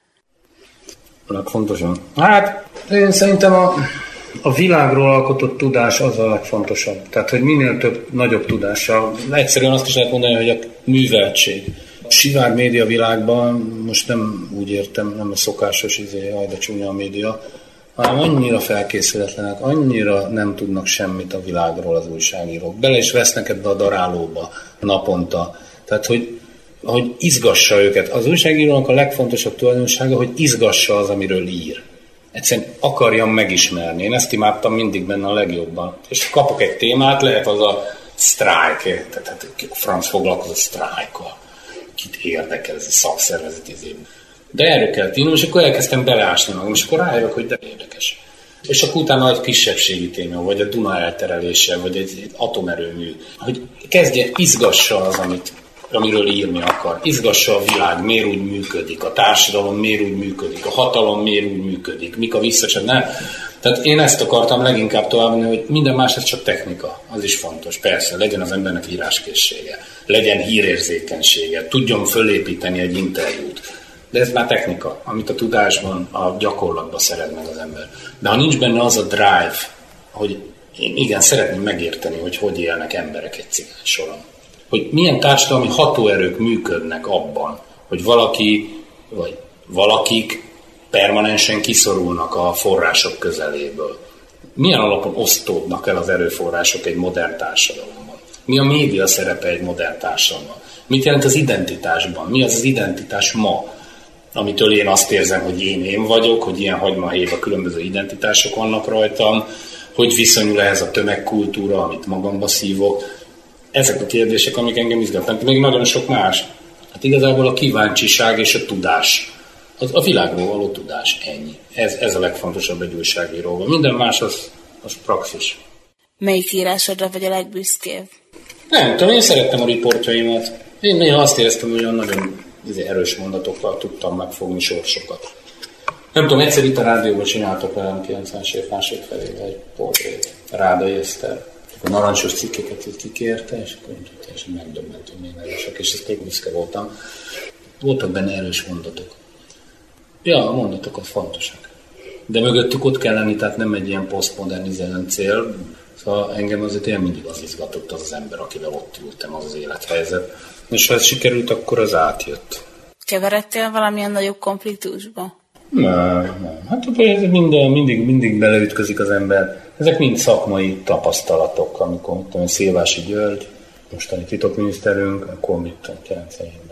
A legfontosabb? Hát, én szerintem a, a világról alkotott tudás az a legfontosabb. Tehát, hogy minél több, nagyobb tudással. Egyszerűen azt is lehet mondani, hogy a műveltség. A sivár média világban, most nem úgy értem, nem a szokásos, izé, jaj, de csúnya a média, hanem annyira felkészületlenek, annyira nem tudnak semmit a világról az újságírók. Bele is vesznek ebbe a darálóba naponta. Tehát, hogy, hogy izgassa őket. Az újságírónak a legfontosabb tulajdonsága, hogy izgassa az, amiről ír. Egyszerűen akarjam megismerni. Én ezt imádtam mindig benne a legjobban. És kapok egy témát, lehet az a sztrájk, tehát a franc foglalkozott sztrájkkal. Kit érdekel ez a szakszervezet izében. De erről kell tűnöm, és akkor elkezdtem beleásni magam, és akkor rájövök, hogy de érdekes. És akkor utána egy kisebbségi téma, vagy a Duna elterelése, vagy egy, egy atomerőmű, hogy kezdje, izgassa az, amit, amiről írni akar. Izgassa a világ, miért úgy működik, a társadalom miért úgy működik, a hatalom miért úgy működik, mik a visszacsat, nem. Tehát én ezt akartam leginkább továbbni, hogy minden más, ez csak technika, az is fontos. Persze, legyen az embernek íráskészsége, legyen hírérzékenysége, tudjon fölépíteni egy interjút. De ez már technika, amit a tudásban, a gyakorlatban szeret meg az ember. De ha nincs benne az a drive, hogy én igen, szeretném megérteni, hogy hogy élnek emberek egy cigány soron. Hogy milyen társadalmi hatóerők működnek abban, hogy valaki, vagy valakik permanensen kiszorulnak a források közeléből. Milyen alapon osztódnak el az erőforrások egy modern társadalomban? Mi a média szerepe egy modern társadalomban? Mit jelent az identitásban? Mi az az identitás ma? Amitől én azt érzem, hogy én én vagyok, hogy ilyen hagymahéjban különböző identitások vannak rajtam, hogy viszonyul ehhez a tömegkultúra, amit magamba szívok. Ezek a kérdések, amik engem izgatnak, még nagyon sok más. Hát igazából a kíváncsiság és a tudás. Az a világról való tudás, ennyi. Ez, ez a legfontosabb egy újságíróval. Minden más az, az praxis. Melyik írásodra vagy a legbüszkébb? Nem tudom, én szerettem a riportjaimat. Én néha azt éreztem, hogy olyan nagyon erős mondatokkal tudtam megfogni sorsokat. Nem tudom, egyszer itt a rádióban csináltak velem kilencvenes év második felével egy portrét. Rádai Eszter. A narancsos cikkeket így kikérte, és akkor teljesen megdöbbentő, milyen erősek, és ezt tök büszke voltam. Voltak benne erős mondatok. Ja, a mondatok az fontosak. De mögöttük ott kell lenni, tehát nem egy ilyen posztmodernizáló cél. Szóval engem azért ilyen mindig az izgatott az az ember, akivel ott ültem, az az élethelyzet. És ha ez sikerült, akkor az átjött. Keveredtél valamilyen nagyobb konfliktusba? Nem, nem. Hát ez minden, mindig, mindig beleütközik az ember. Ezek mind szakmai tapasztalatok, amikor tudom, Szilvási György, mostani titokminiszterünk, akkor mit tudom, kilencvenhétben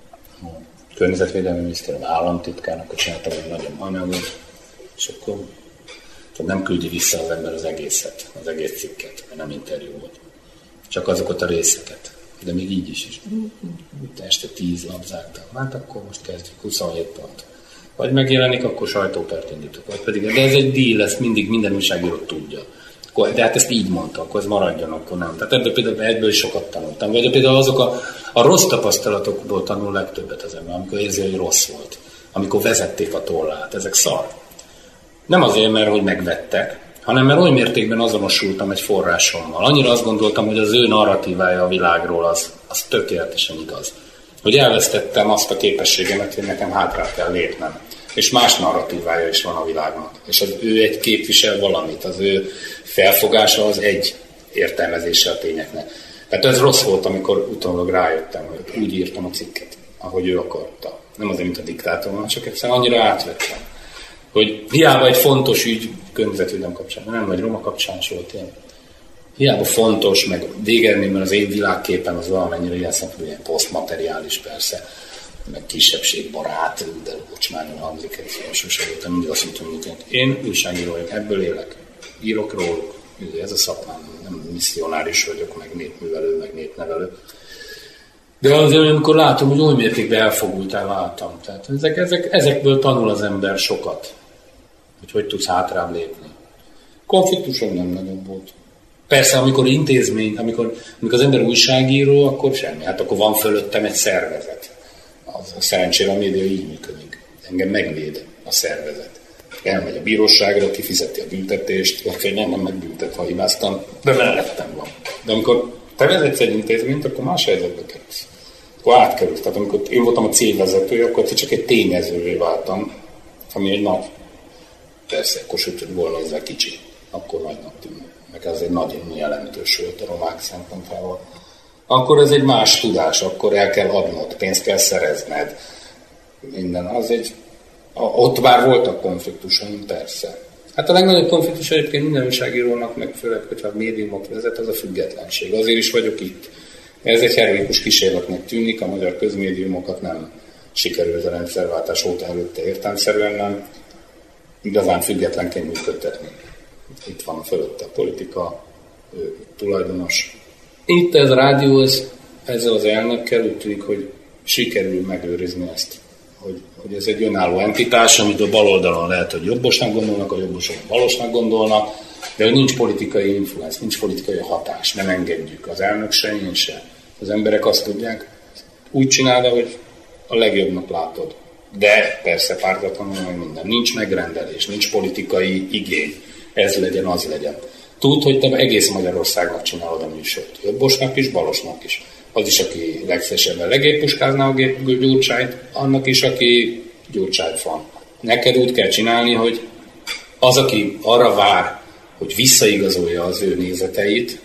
a környezetvédelmi minisztérium államtitkárnak, hogy csináltam egy nagyon anyagot, és akkor nem küldi vissza az ember az egészet, az egész cikket, mert nem interjú volt. Csak azokat a részeket. De még így is is. Este tíz labzágtal. Hát akkor most kezdjük, huszonhét pont. Vagy megjelenik, akkor sajtópert indítok. Vagy pedig, de ez egy deal, ezt mindig minden újságíró tudja. De hát ezt így mondta, akkor ez maradjon, akkor nem. Tehát ebből például egyből is sokat tanultam. Vagy például azok a, a rossz tapasztalatokból tanul legtöbbet az ember, amikor érzi, hogy rossz volt. Amikor vezették a tollát. Ezek szar. Nem azért, mert hogy megvettek, hanem mert oly mértékben azonosultam egy forrásommal. Annyira azt gondoltam, hogy az ő narratívája a világról az, az tökéletesen igaz. Hogy elvesztettem azt a képességemet, hogy nekem hátra kell lépnem. És más narratívája is van a világnak. És az ő egy képvisel valamit, az ő felfogása az egy értelmezése a tényeknek. Tehát ez rossz volt, amikor utólag rájöttem, hogy úgy írtam a cikket, ahogy ő akarta. Nem azért, mint a diktátor, csak egyszerűen annyira átvettem. Hogy hiába egy fontos ügy környezetvédelem kapcsán, nem vagy roma kapcsán is volt ilyen. hiába fontos, meg végeredményben az én világképen az valamennyire ilyen szempontból ilyen posztmateriális persze, meg kisebbségbarát, de kocsmányon hangzik, egy ilyen sose voltam, mindig azt mondtam, hogy én újságíró vagyok, ebből élek, írok róluk, ez a szakmám, nem misszionáris vagyok, meg népművelő, meg népnevelő. De azért, amikor látom, hogy oly mértékben elfogultál váltam. Tehát ezek, ezek, ezekből tanul az ember sokat, hogy hogy tudsz hátrább lépni. Konfliktusom nem nagyon volt. Persze, amikor intézmény, amikor, amikor az ember újságíró, akkor semmi. Hát akkor van fölöttem egy szervezet. Az, a szerencsére a média így működik. Engem megvéd a szervezet. Elmegy a bíróságra, kifizeti a büntetést, vagy nem, nem megbüntet, ha hibáztam, de mellettem van. De amikor te vezetsz egy intézményt, akkor más helyzetbe kerülsz. Akkor átkerülsz. Tehát amikor én voltam a cégvezetője, akkor csak egy tényezővé váltam, ami egy nagy, persze, Kossuth volna hozzá kicsi, akkor nagynak tűnik. Meg ez egy nagyon jelentős volt a romák szempontjából. Akkor ez egy más tudás, akkor el kell adnod, pénzt kell szerezned. Minden, az egy, ott már voltak konfliktusaim, persze. Hát a legnagyobb konfliktus egyébként minden újságírónak, meg főleg, hogyha a médiumot vezet, az a függetlenség. Azért is vagyok itt. Ez egy heroikus kísérletnek tűnik, a magyar közmédiumokat nem sikerült a rendszerváltás óta előtte értelmszerűen nem igazán függetlenként működtetni. Itt van fölötte a politika, ő tulajdonos. Itt ez a rádió, ez, ezzel az elnökkel úgy tűnik, hogy sikerül megőrizni ezt. Hogy, hogy ez egy önálló entitás, amit a bal oldalon lehet, hogy jobbosnak gondolnak, a jobbosok balosnak gondolnak, de hogy nincs politikai influence, nincs politikai hatás, nem engedjük az elnök se, én se. Az emberek azt tudják, úgy csinálva, hogy a legjobbnak látod. De persze pártatlanul meg minden. Nincs megrendelés, nincs politikai igény. Ez legyen, az legyen. Tudd, hogy te egész Magyarországnak csinálod a műsort. Jobbosnak is, balosnak is. Az is, aki legszesebben legéppuskázná a Gyurcsányt, annak is, aki Gyurcsányt van. Neked úgy kell csinálni, hogy az, aki arra vár, hogy visszaigazolja az ő nézeteit,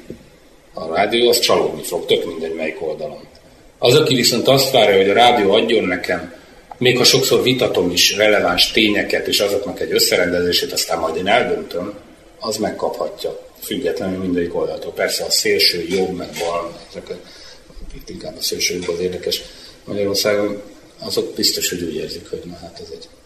a rádió, az csalódni fog, tök mindegy melyik oldalon. Az, aki viszont azt várja, hogy a rádió adjon nekem, még ha sokszor vitatom is releváns tényeket, és azoknak egy összerendezését, aztán majd én eldöntöm, az megkaphatja, függetlenül mindegyik oldaltól. Persze a szélső jobb, meg bal, ezek a, inkább a szélső jobb az érdekes Magyarországon, azok biztos, hogy úgy érzik, hogy na hát ez egy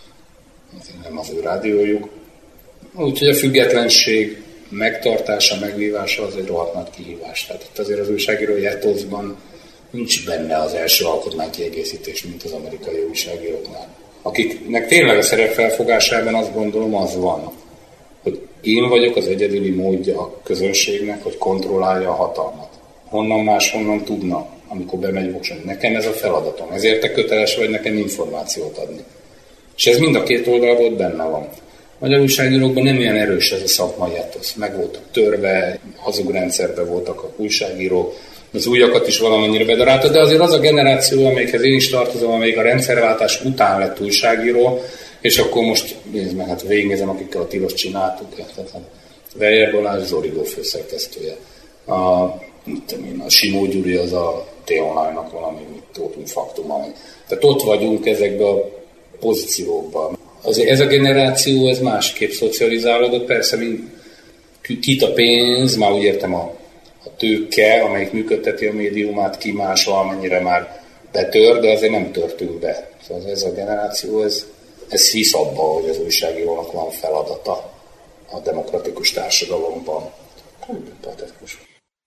ez nem az ő rádiójuk. Úgyhogy a függetlenség megtartása, megvívása az egy rohadt nagy kihívás. Tehát itt azért az újságírói etoszban nincs benne az első alkotmánykiegészítés, mint az amerikai újságíróknál. Akiknek tényleg a szerepfelfogásában azt gondolom, az van, hogy én vagyok az egyedüli módja a közönségnek, hogy kontrollálja a hatalmat. Honnan más, honnan tudna, amikor bemegy voksani. Nekem ez a feladatom, ezért te köteles vagy nekem információt adni. És ez mind a két oldalból benne van. A magyar újságírókban nem olyan erős ez a szakmai etosz. Meg voltak törve, hazug rendszerben voltak a újságírók, az újakat is valamennyire bedarálta, de azért az a generáció, amelyikhez én is tartozom, amelyik a rendszerváltás után lett újságíró, és akkor most nézd meg, hát végignézem, akikkel a Tilos csináltuk, tehát Weyer Balázs az Origó főszerkesztője. A, én, a Simó Gyuri az a T-Online-nak valami tótum faktum, ami. Tehát ott vagyunk ezekben a pozíciókban. Azért ez a generáció, ez másképp szocializálódott, persze, mint kit a pénz, már úgy értem a, a tőke, amelyik működteti a médiumát, ki más valamennyire már betör, de azért nem törtünk be. Szóval ez a generáció, ez, ez hisz abba, hogy az újságírónak van feladata a demokratikus társadalomban. Patetikus.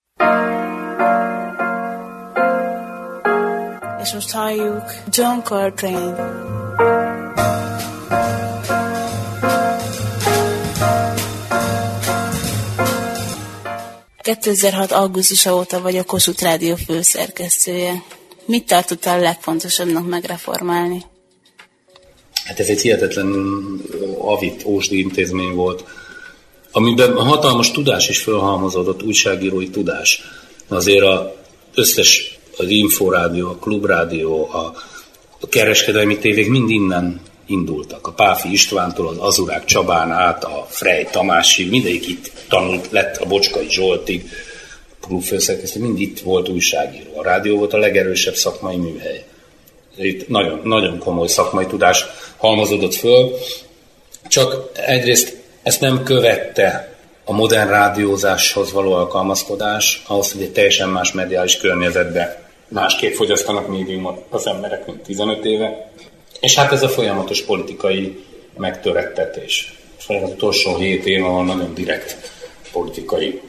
És most halljuk John Coltrane. kétezer-hat. augusztusa óta vagy a Kossuth Rádió főszerkesztője. Mit tartottál a legfontosabbnak megreformálni? Hát ez egy hihetetlen avit, ósdi intézmény volt, amiben hatalmas tudás is fölhalmozódott, újságírói tudás. Azért az összes, az Inforádió, a Klubrádió, a, a kereskedelmi tévék mind innen indultak. A Páfi Istvántól az Azurák Csabán át, a Frey Tamásig, mindegyik itt tanult, lett a Bocskai Zsoltig, a klubfőszerkesztő, mind itt volt újságíró. A rádió volt a legerősebb szakmai műhely. Itt nagyon, nagyon komoly szakmai tudás halmozódott föl, csak egyrészt ezt nem követte a modern rádiózáshoz való alkalmazkodás, ahhoz, hogy egy teljesen más mediális környezetben másképp fogyasztanak médiumot az emberek, mint tizenöt éve. És hát ez a folyamatos politikai megtörettetés. Az utolsó hét év, ahol nagyon direkt politikai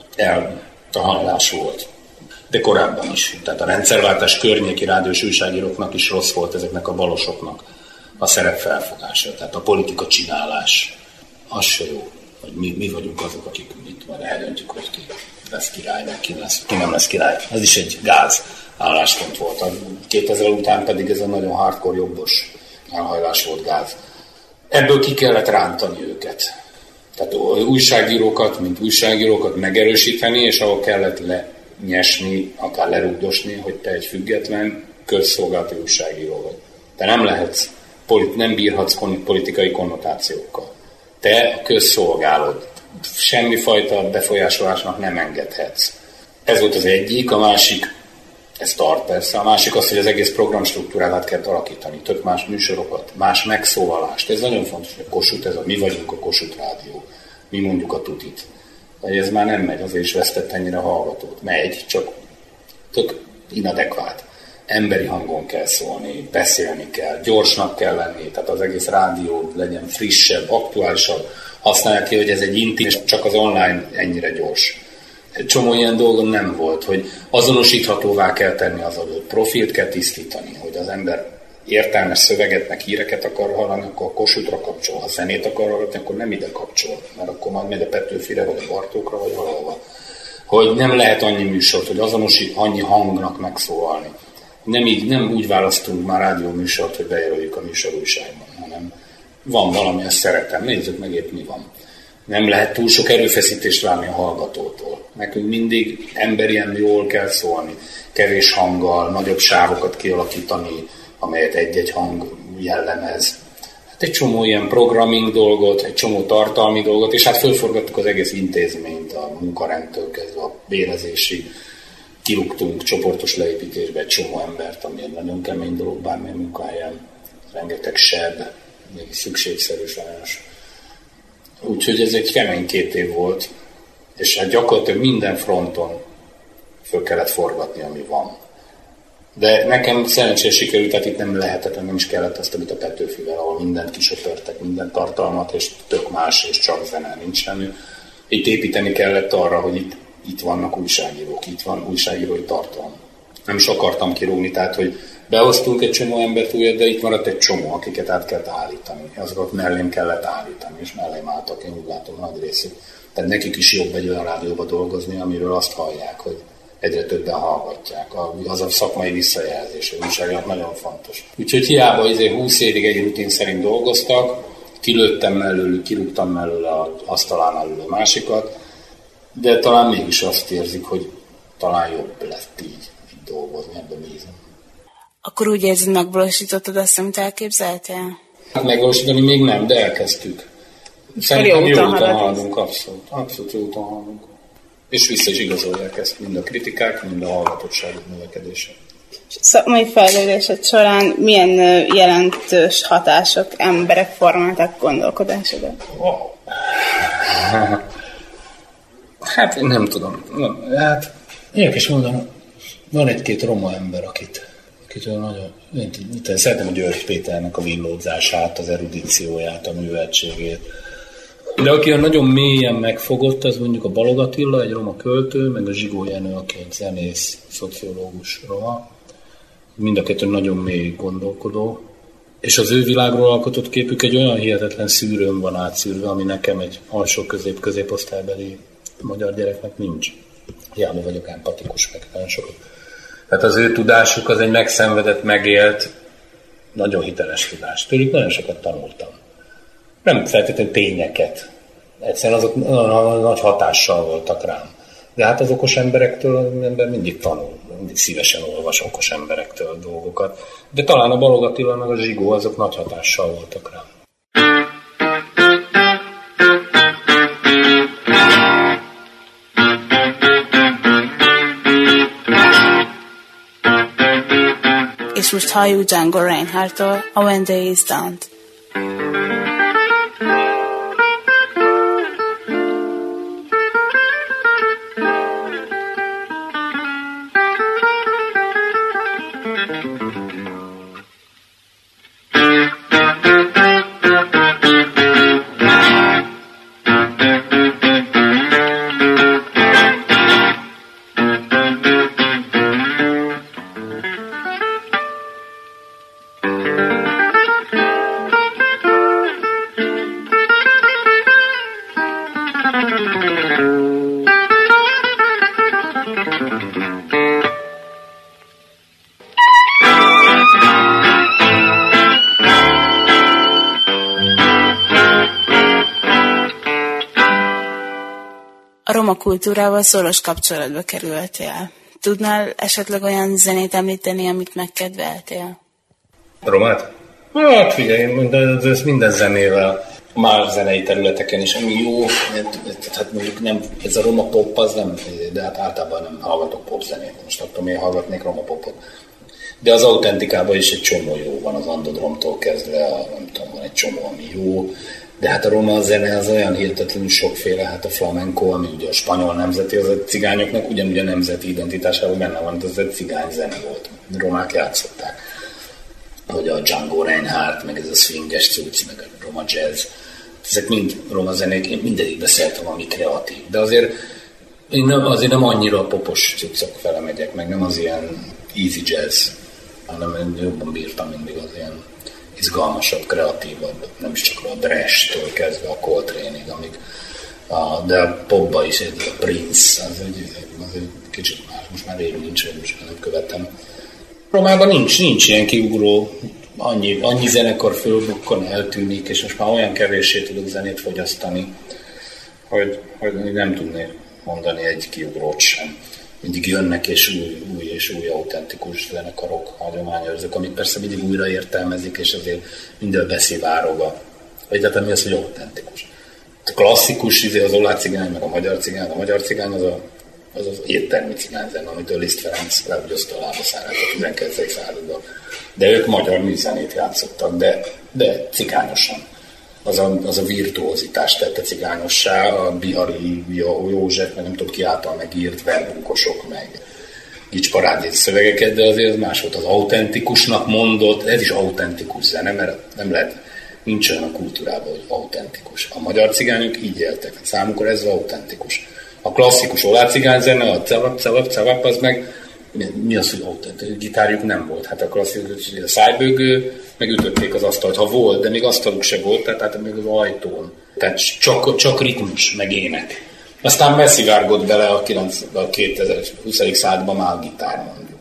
eltahalás volt. De korábban is. Tehát a rendszerváltás környéki rádiós újságíróknak is rossz volt, ezeknek a balosoknak a szerep felfogása. Tehát a politika csinálás. Az se jó, hogy mi, mi vagyunk azok, akik itt majd eldöntjük, hogy ki lesz király, meg ki, lesz, ki nem lesz király. Ez is egy gáz álláspont volt. A kétezer után pedig ez a nagyon hardcore jobbos elhajlás volt, gáz. Ebből ki kellett rántani őket. Tehát újságírókat, mint újságírókat megerősíteni, és ahol kellett lenyesni, akár lerugdosni, hogy te egy független közszolgálati újságíró vagy. Te nem lehetsz, nem bírhatsz politikai konnotációkkal. Te a közszolgálod. Semmifajta befolyásolásnak nem engedhetsz. Ez volt az egyik, a másik, ez tart persze, a másik az, hogy az egész programstruktúrát át kell alakítani, tök más műsorokat, más megszólalást. Ez nagyon fontos, hogy a Kossuth, ez a mi vagyunk a Kossuth Rádió, mi mondjuk a tutit. De ez már nem megy, azért is vesztett ennyire hallgatót. Megy, csak tök inadekvát. Emberi hangon kell szólni, beszélni kell, gyorsnak kell lenni, tehát az egész rádió legyen frissebb, aktuálisabb. Használják ki, hogy ez egy intim, és csak az online ennyire gyors. Egy csomó ilyen dolgon nem volt, hogy azonosíthatóvá kell tenni az adott profilt, kell tisztítani, hogy az ember értelmes szöveget, meg híreket akar hallani, akkor a Kossuthra kapcsol. Ha zenét akar hallani, akkor nem ide kapcsol, mert akkor majd megy a Petőfire, vagy a Bartókra, vagy valahova. Hogy nem lehet annyi műsort, hogy azonosít annyi hangnak megszólalni. Nem, így, nem úgy választunk már rádióműsort, hogy bejelöljük a műsorújságban, hanem van valami, ezt szeretem, nézzük meg épp mi van. Nem lehet túl sok erőfeszítést várni a hallgatótól. Nekünk mindig emberien jól kell szólni, kevés hanggal, nagyobb sávokat kialakítani, amelyet egy-egy hang jellemez. Hát egy csomó ilyen programming dolgot, egy csomó tartalmi dolgot, és hát fölforgattuk az egész intézményt, a munkarendtől kezdve a bérezési, kirúgtunk csoportos leépítésbe egy csomó embert, ami egy nagyon kemény dolog bármilyen munkahelyen, rengeteg seb, mégis szükségszerű sajnos. Úgyhogy ez egy kemény két év volt, és hát gyakorlatilag minden fronton föl kellett forgatni, ami van. De nekem szerencsére sikerült, tehát itt nem lehetett, nem is kellett azt, amit a Petőfivel, ahol mindent kisöpörtek, minden tartalmat, és tök más, és csak zene, nincs semmi. Itt építeni kellett arra, hogy itt, itt vannak újságírók, itt van újságírói tartalom. Nem is akartam kirúgni, tehát, hogy behoztunk egy csomó embert újat, de itt maradt egy csomó, akiket át kellett állítani. Azokat mellém kellett állítani, és mellém álltak, én úgy látom nagy részük. Tehát nekik is jobb egy olyan rádióba dolgozni, amiről azt hallják, hogy egyre többen hallgatják. Az a szakmai visszajelzés, a újságnak nagyon fontos. Úgyhogy hiába azért húsz évig egy rutin szerint dolgoztak, kilőttem mellőlük, kirúgtam mellőle az asztalán mellőle a másikat, de talán mégis azt érzik, hogy talán jobb lett így, így dolgozni, ebben bízom. Akkor úgy érzed, megvalósítottad azt, amit elképzeltél? Hát megvalósítani még nem, de elkezdtük. Szerintem jó úton haladunk, abszolút. Abszolút jó úton haladunk. És vissza is igazolják ezt, mind a kritikák, mind a hallgatottság növekedése. Szakmai fejlődésed során milyen jelentős hatások, emberek formálták gondolkodásodat? Wow. Hát én nem tudom. Nem. Hát érdekes mondom, van egy-két roma ember, akit, akitől nagyon... Én, én szeretem a György Péternek a villódzását, az erudícióját, a műveltségét. De aki a nagyon mélyen megfogott, az mondjuk a Balogh Attila, egy roma költő, meg a Zsigó Jenő, aki egy zenész, szociológus roma. Mind a kettő nagyon mély gondolkodó. És az ő világról alkotott képük egy olyan hihetetlen szűrőn van átszűrve, ami nekem egy alsó közép középosztálybeli magyar gyereknek nincs. Hiába vagyok empatikus, meg nagyon sokat. Tehát az ő tudásuk az egy megszenvedett, megélt, nagyon hiteles tudás. Tőlük nagyon sokat tanultam. Nem feltétlenül tényeket. Egyszerűen azok nagy hatással voltak rám. De hát az okos emberektől az ember mindig tanul, mindig szívesen olvas okos emberektől dolgokat. De talán a Balogh Attila meg a Zsigó azok nagy hatással voltak rám. És most halljuk Django Reinhardtól a When Day Is Done-t. A roma kultúrával szoros kapcsolatba kerültél. Tudnál esetleg olyan zenét említeni, amit megkedveltél? Romát? Hát figyelj, de ez minden zenével, más zenei területeken is, ami jó, hát mondjuk nem, ez a roma pop az nem, de hát általában nem hallgatok popzenét. Most attól miért hallgatnék roma popot. De az autentikában is egy csomó jó van, az Andodromtól kezdve, a, nem tudom, van egy csomó, ami jó. De hát a roma zene az olyan hihetetlenül sokféle, hát a flamenco, ami ugye a spanyol nemzeti, az a cigányoknak ugyanúgy a nemzeti identitásában benne van, de az egy cigány zene volt. Romák játszották. Vagy a Django Reinhardt, meg ez a swinges cucc, meg a roma jazz. Ezek mind roma zenék, én mindegyik beszéltem, ami kreatív. De azért én nem, azért nem annyira a popos cuccok fele megyek, meg nem az ilyen easy jazz, hanem én jobban bírtam mindig az ilyen izgalmasabb, kreatívabb, nem is csak a Dresh-től kezdve a Coltrane-ig, amíg a, de a popba is egy a Prince, az egy, az egy kicsit már, most már rég nincs, most már nem követem. Romában nincs, nincs ilyen kiugró, annyi, annyi zenekar fölbukkan eltűnik, és most már olyan kevéssé tudok zenét fogyasztani, hogy, hogy nem tudnék mondani egy kiugrót sem. Mindig jönnek és új, új és új autentikus zenekarok, hagyományőrzők, amik persze mindig újra értelmezik, és azért minden beszivárog a... Egyáltalán mi az, hogy autentikus? A klasszikus, az oláh cigány, meg a magyar cigány, a magyar cigány az a, az, az éttermi cigányzen, amitől Liszt Ferenc leügyözte a lábaszárát a tizenkettedik században. De ők magyar műzenét játszottak, de, de cigányosan. Az a, az a virtuózitás tette cigányossá, a Bihari József, meg nem tudom ki által megírt verbunkosok, meg gicsparádés szövegeket, de azért az más volt, az autentikusnak mondott, ez is autentikus zene, mert nem lehet, nincs olyan a kultúrában, hogy autentikus. A magyar cigányok így éltek, számukra ez az autentikus. A klasszikus oláh cigányzene, a cavap, cavap, cavap, az meg mi az, hogy autentikus? Gitárjuk nem volt. Hát a klasszikus, a szájbőgő, megütötték az asztalt, ha volt, de még asztaluk se volt, tehát, tehát még az ajtón. Tehát csak, csak ritmus, meg ének. Aztán beszivárgott bele a, a kétezer-huszadik században már a gitár, mondjuk.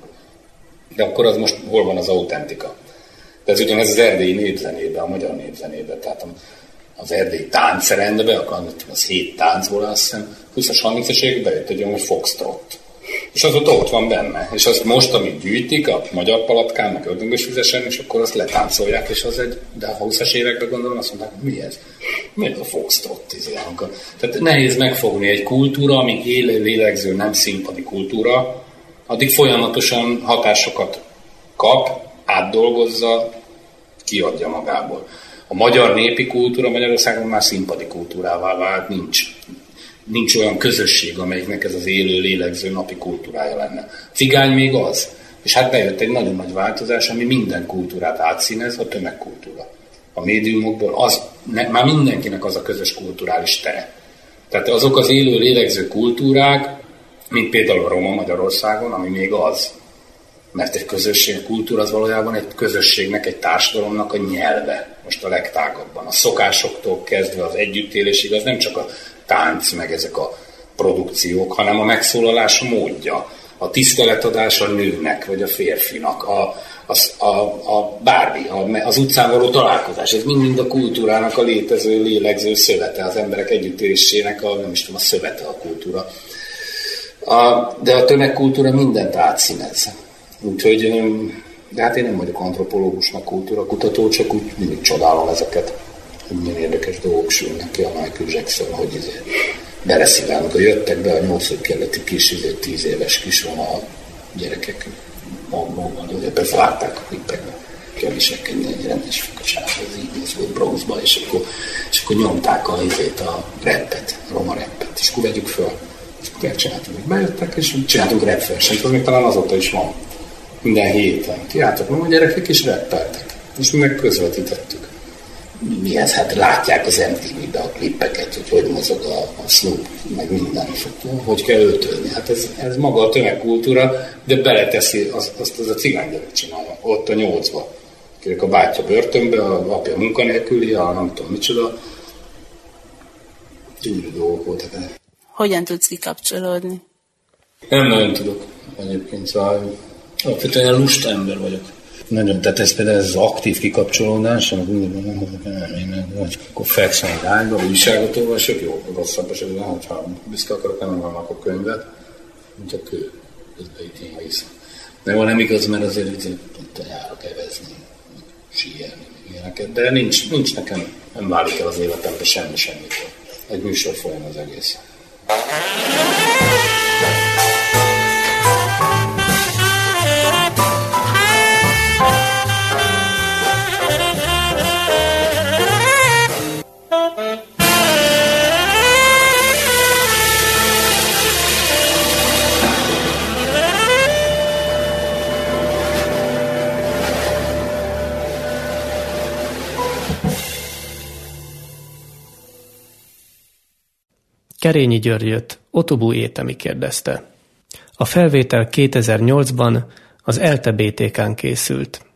De akkor az most hol van az autentika? De ez ugyanez az erdélyi népzenében, a magyar népzenében, tehát az erdélyi táncrendben, az hét táncból azt hiszem, húszas, harmincas években bejött egy olyan, hogy foxtrot. És az ott van benne. És azt most, amit gyűjtik a magyar palatkán, meg ördöngös vizesen, és akkor azt letáncolják, és az egy, de a húszas években gondolom azt mondták, mi ez? Mi ez a foxtrot? Tehát nehéz megfogni egy kultúra, ami élő, lélegző, nem színpadi kultúra, addig folyamatosan hatásokat kap, átdolgozza, kiadja magából. A magyar népi kultúra Magyarországon már színpadi kultúrává vált, nincs. Nincs olyan közösség, amelyiknek ez az élő, lélegző napi kultúrája lenne. Cigány még az. És hát bejött egy nagyon nagy változás, ami minden kultúrát átszínez, a tömegkultúra. A médiumokból az, ne, már mindenkinek az a közös kulturális tere. Tehát azok az élő, lélegző kultúrák, mint például a roma Magyarországon, ami még az. Mert egy közösség, a kultúra az valójában egy közösségnek, egy társadalomnak a nyelve. Most a legtágabban. A szokásoktól kezdve az együttélésig, az nem csak a tánc, meg ezek a produkciók, hanem a megszólalás módja, a tiszteletadás a nőnek, vagy a férfinak, a, a, a, a bármi, a, az utcán való találkozás. Ez mind-mind a kultúrának a létező, lélegző szövete, az emberek együttélésének a, nem is tudom, a szövete a kultúra. A, de a tömegkultúra mindent átszínez. Úgyhogy, de hát én nem vagyok antropológusnak kultúrakutató, csak úgy mindig csodálom ezeket. Milyen érdekes dolgok sülnek ki a Michael Jackson, hogy izé beleszíválnak. Jöttek be a nyolcadik kerületi kis, izé, tíz éves kis roma gyerekek magban, hogy persze látták a klippekben, kell viselkedni egy rendes fakacsával, az így volt bronzba, és akkor, és akkor nyomták a, izét, a rappet, a roma rappet, és akkor vegyük föl. És akkor megcsináltunk, hogy bejöttek, és csináltunk rap versenyt, az még talán azóta is van. Minden héten. Kiálltak meg a gyerekek, és rappeltek. És mi meg közvetítettük. Mi ez? Hát látják az em té vé-ben a klippeket, hogy hogy mozog a, a Snoop, meg minden, és hogy kell öltölni. Hát ez, ez maga a tömegkultúra, de beleteszi, az, azt az a cigánygyerek csinálja, ott a nyolcba. Kérek a bátyja börtönbe, a apja munkanélküli, a nem tudom micsoda. Gyűrű dolgok voltak. Hogyan tudsz kikapcsolódni? Nem nagyon tudok egyébként, szóval alapvetően lusta ember vagyok. nagyon, tehát ez például ez az aktív kikapcsolódás, akkor fekszem egy ágyba, újságot olvasok, jó, rosszabb esetben, ha büszke akarok, nem olvanak a könyvet, mint a kő, közben itt én hiszem. De van nem igaz, mert azért itt járok evezni, síelni, ilyeneket, de nincs, nincs nekem, nem válik el az életemben semmi semmit. Egy műsor folyam az egész. Kerényi Györgyöt Otobú Étemi kérdezte. A felvétel kétezer-nyolcban az ELTE bé té kán készült.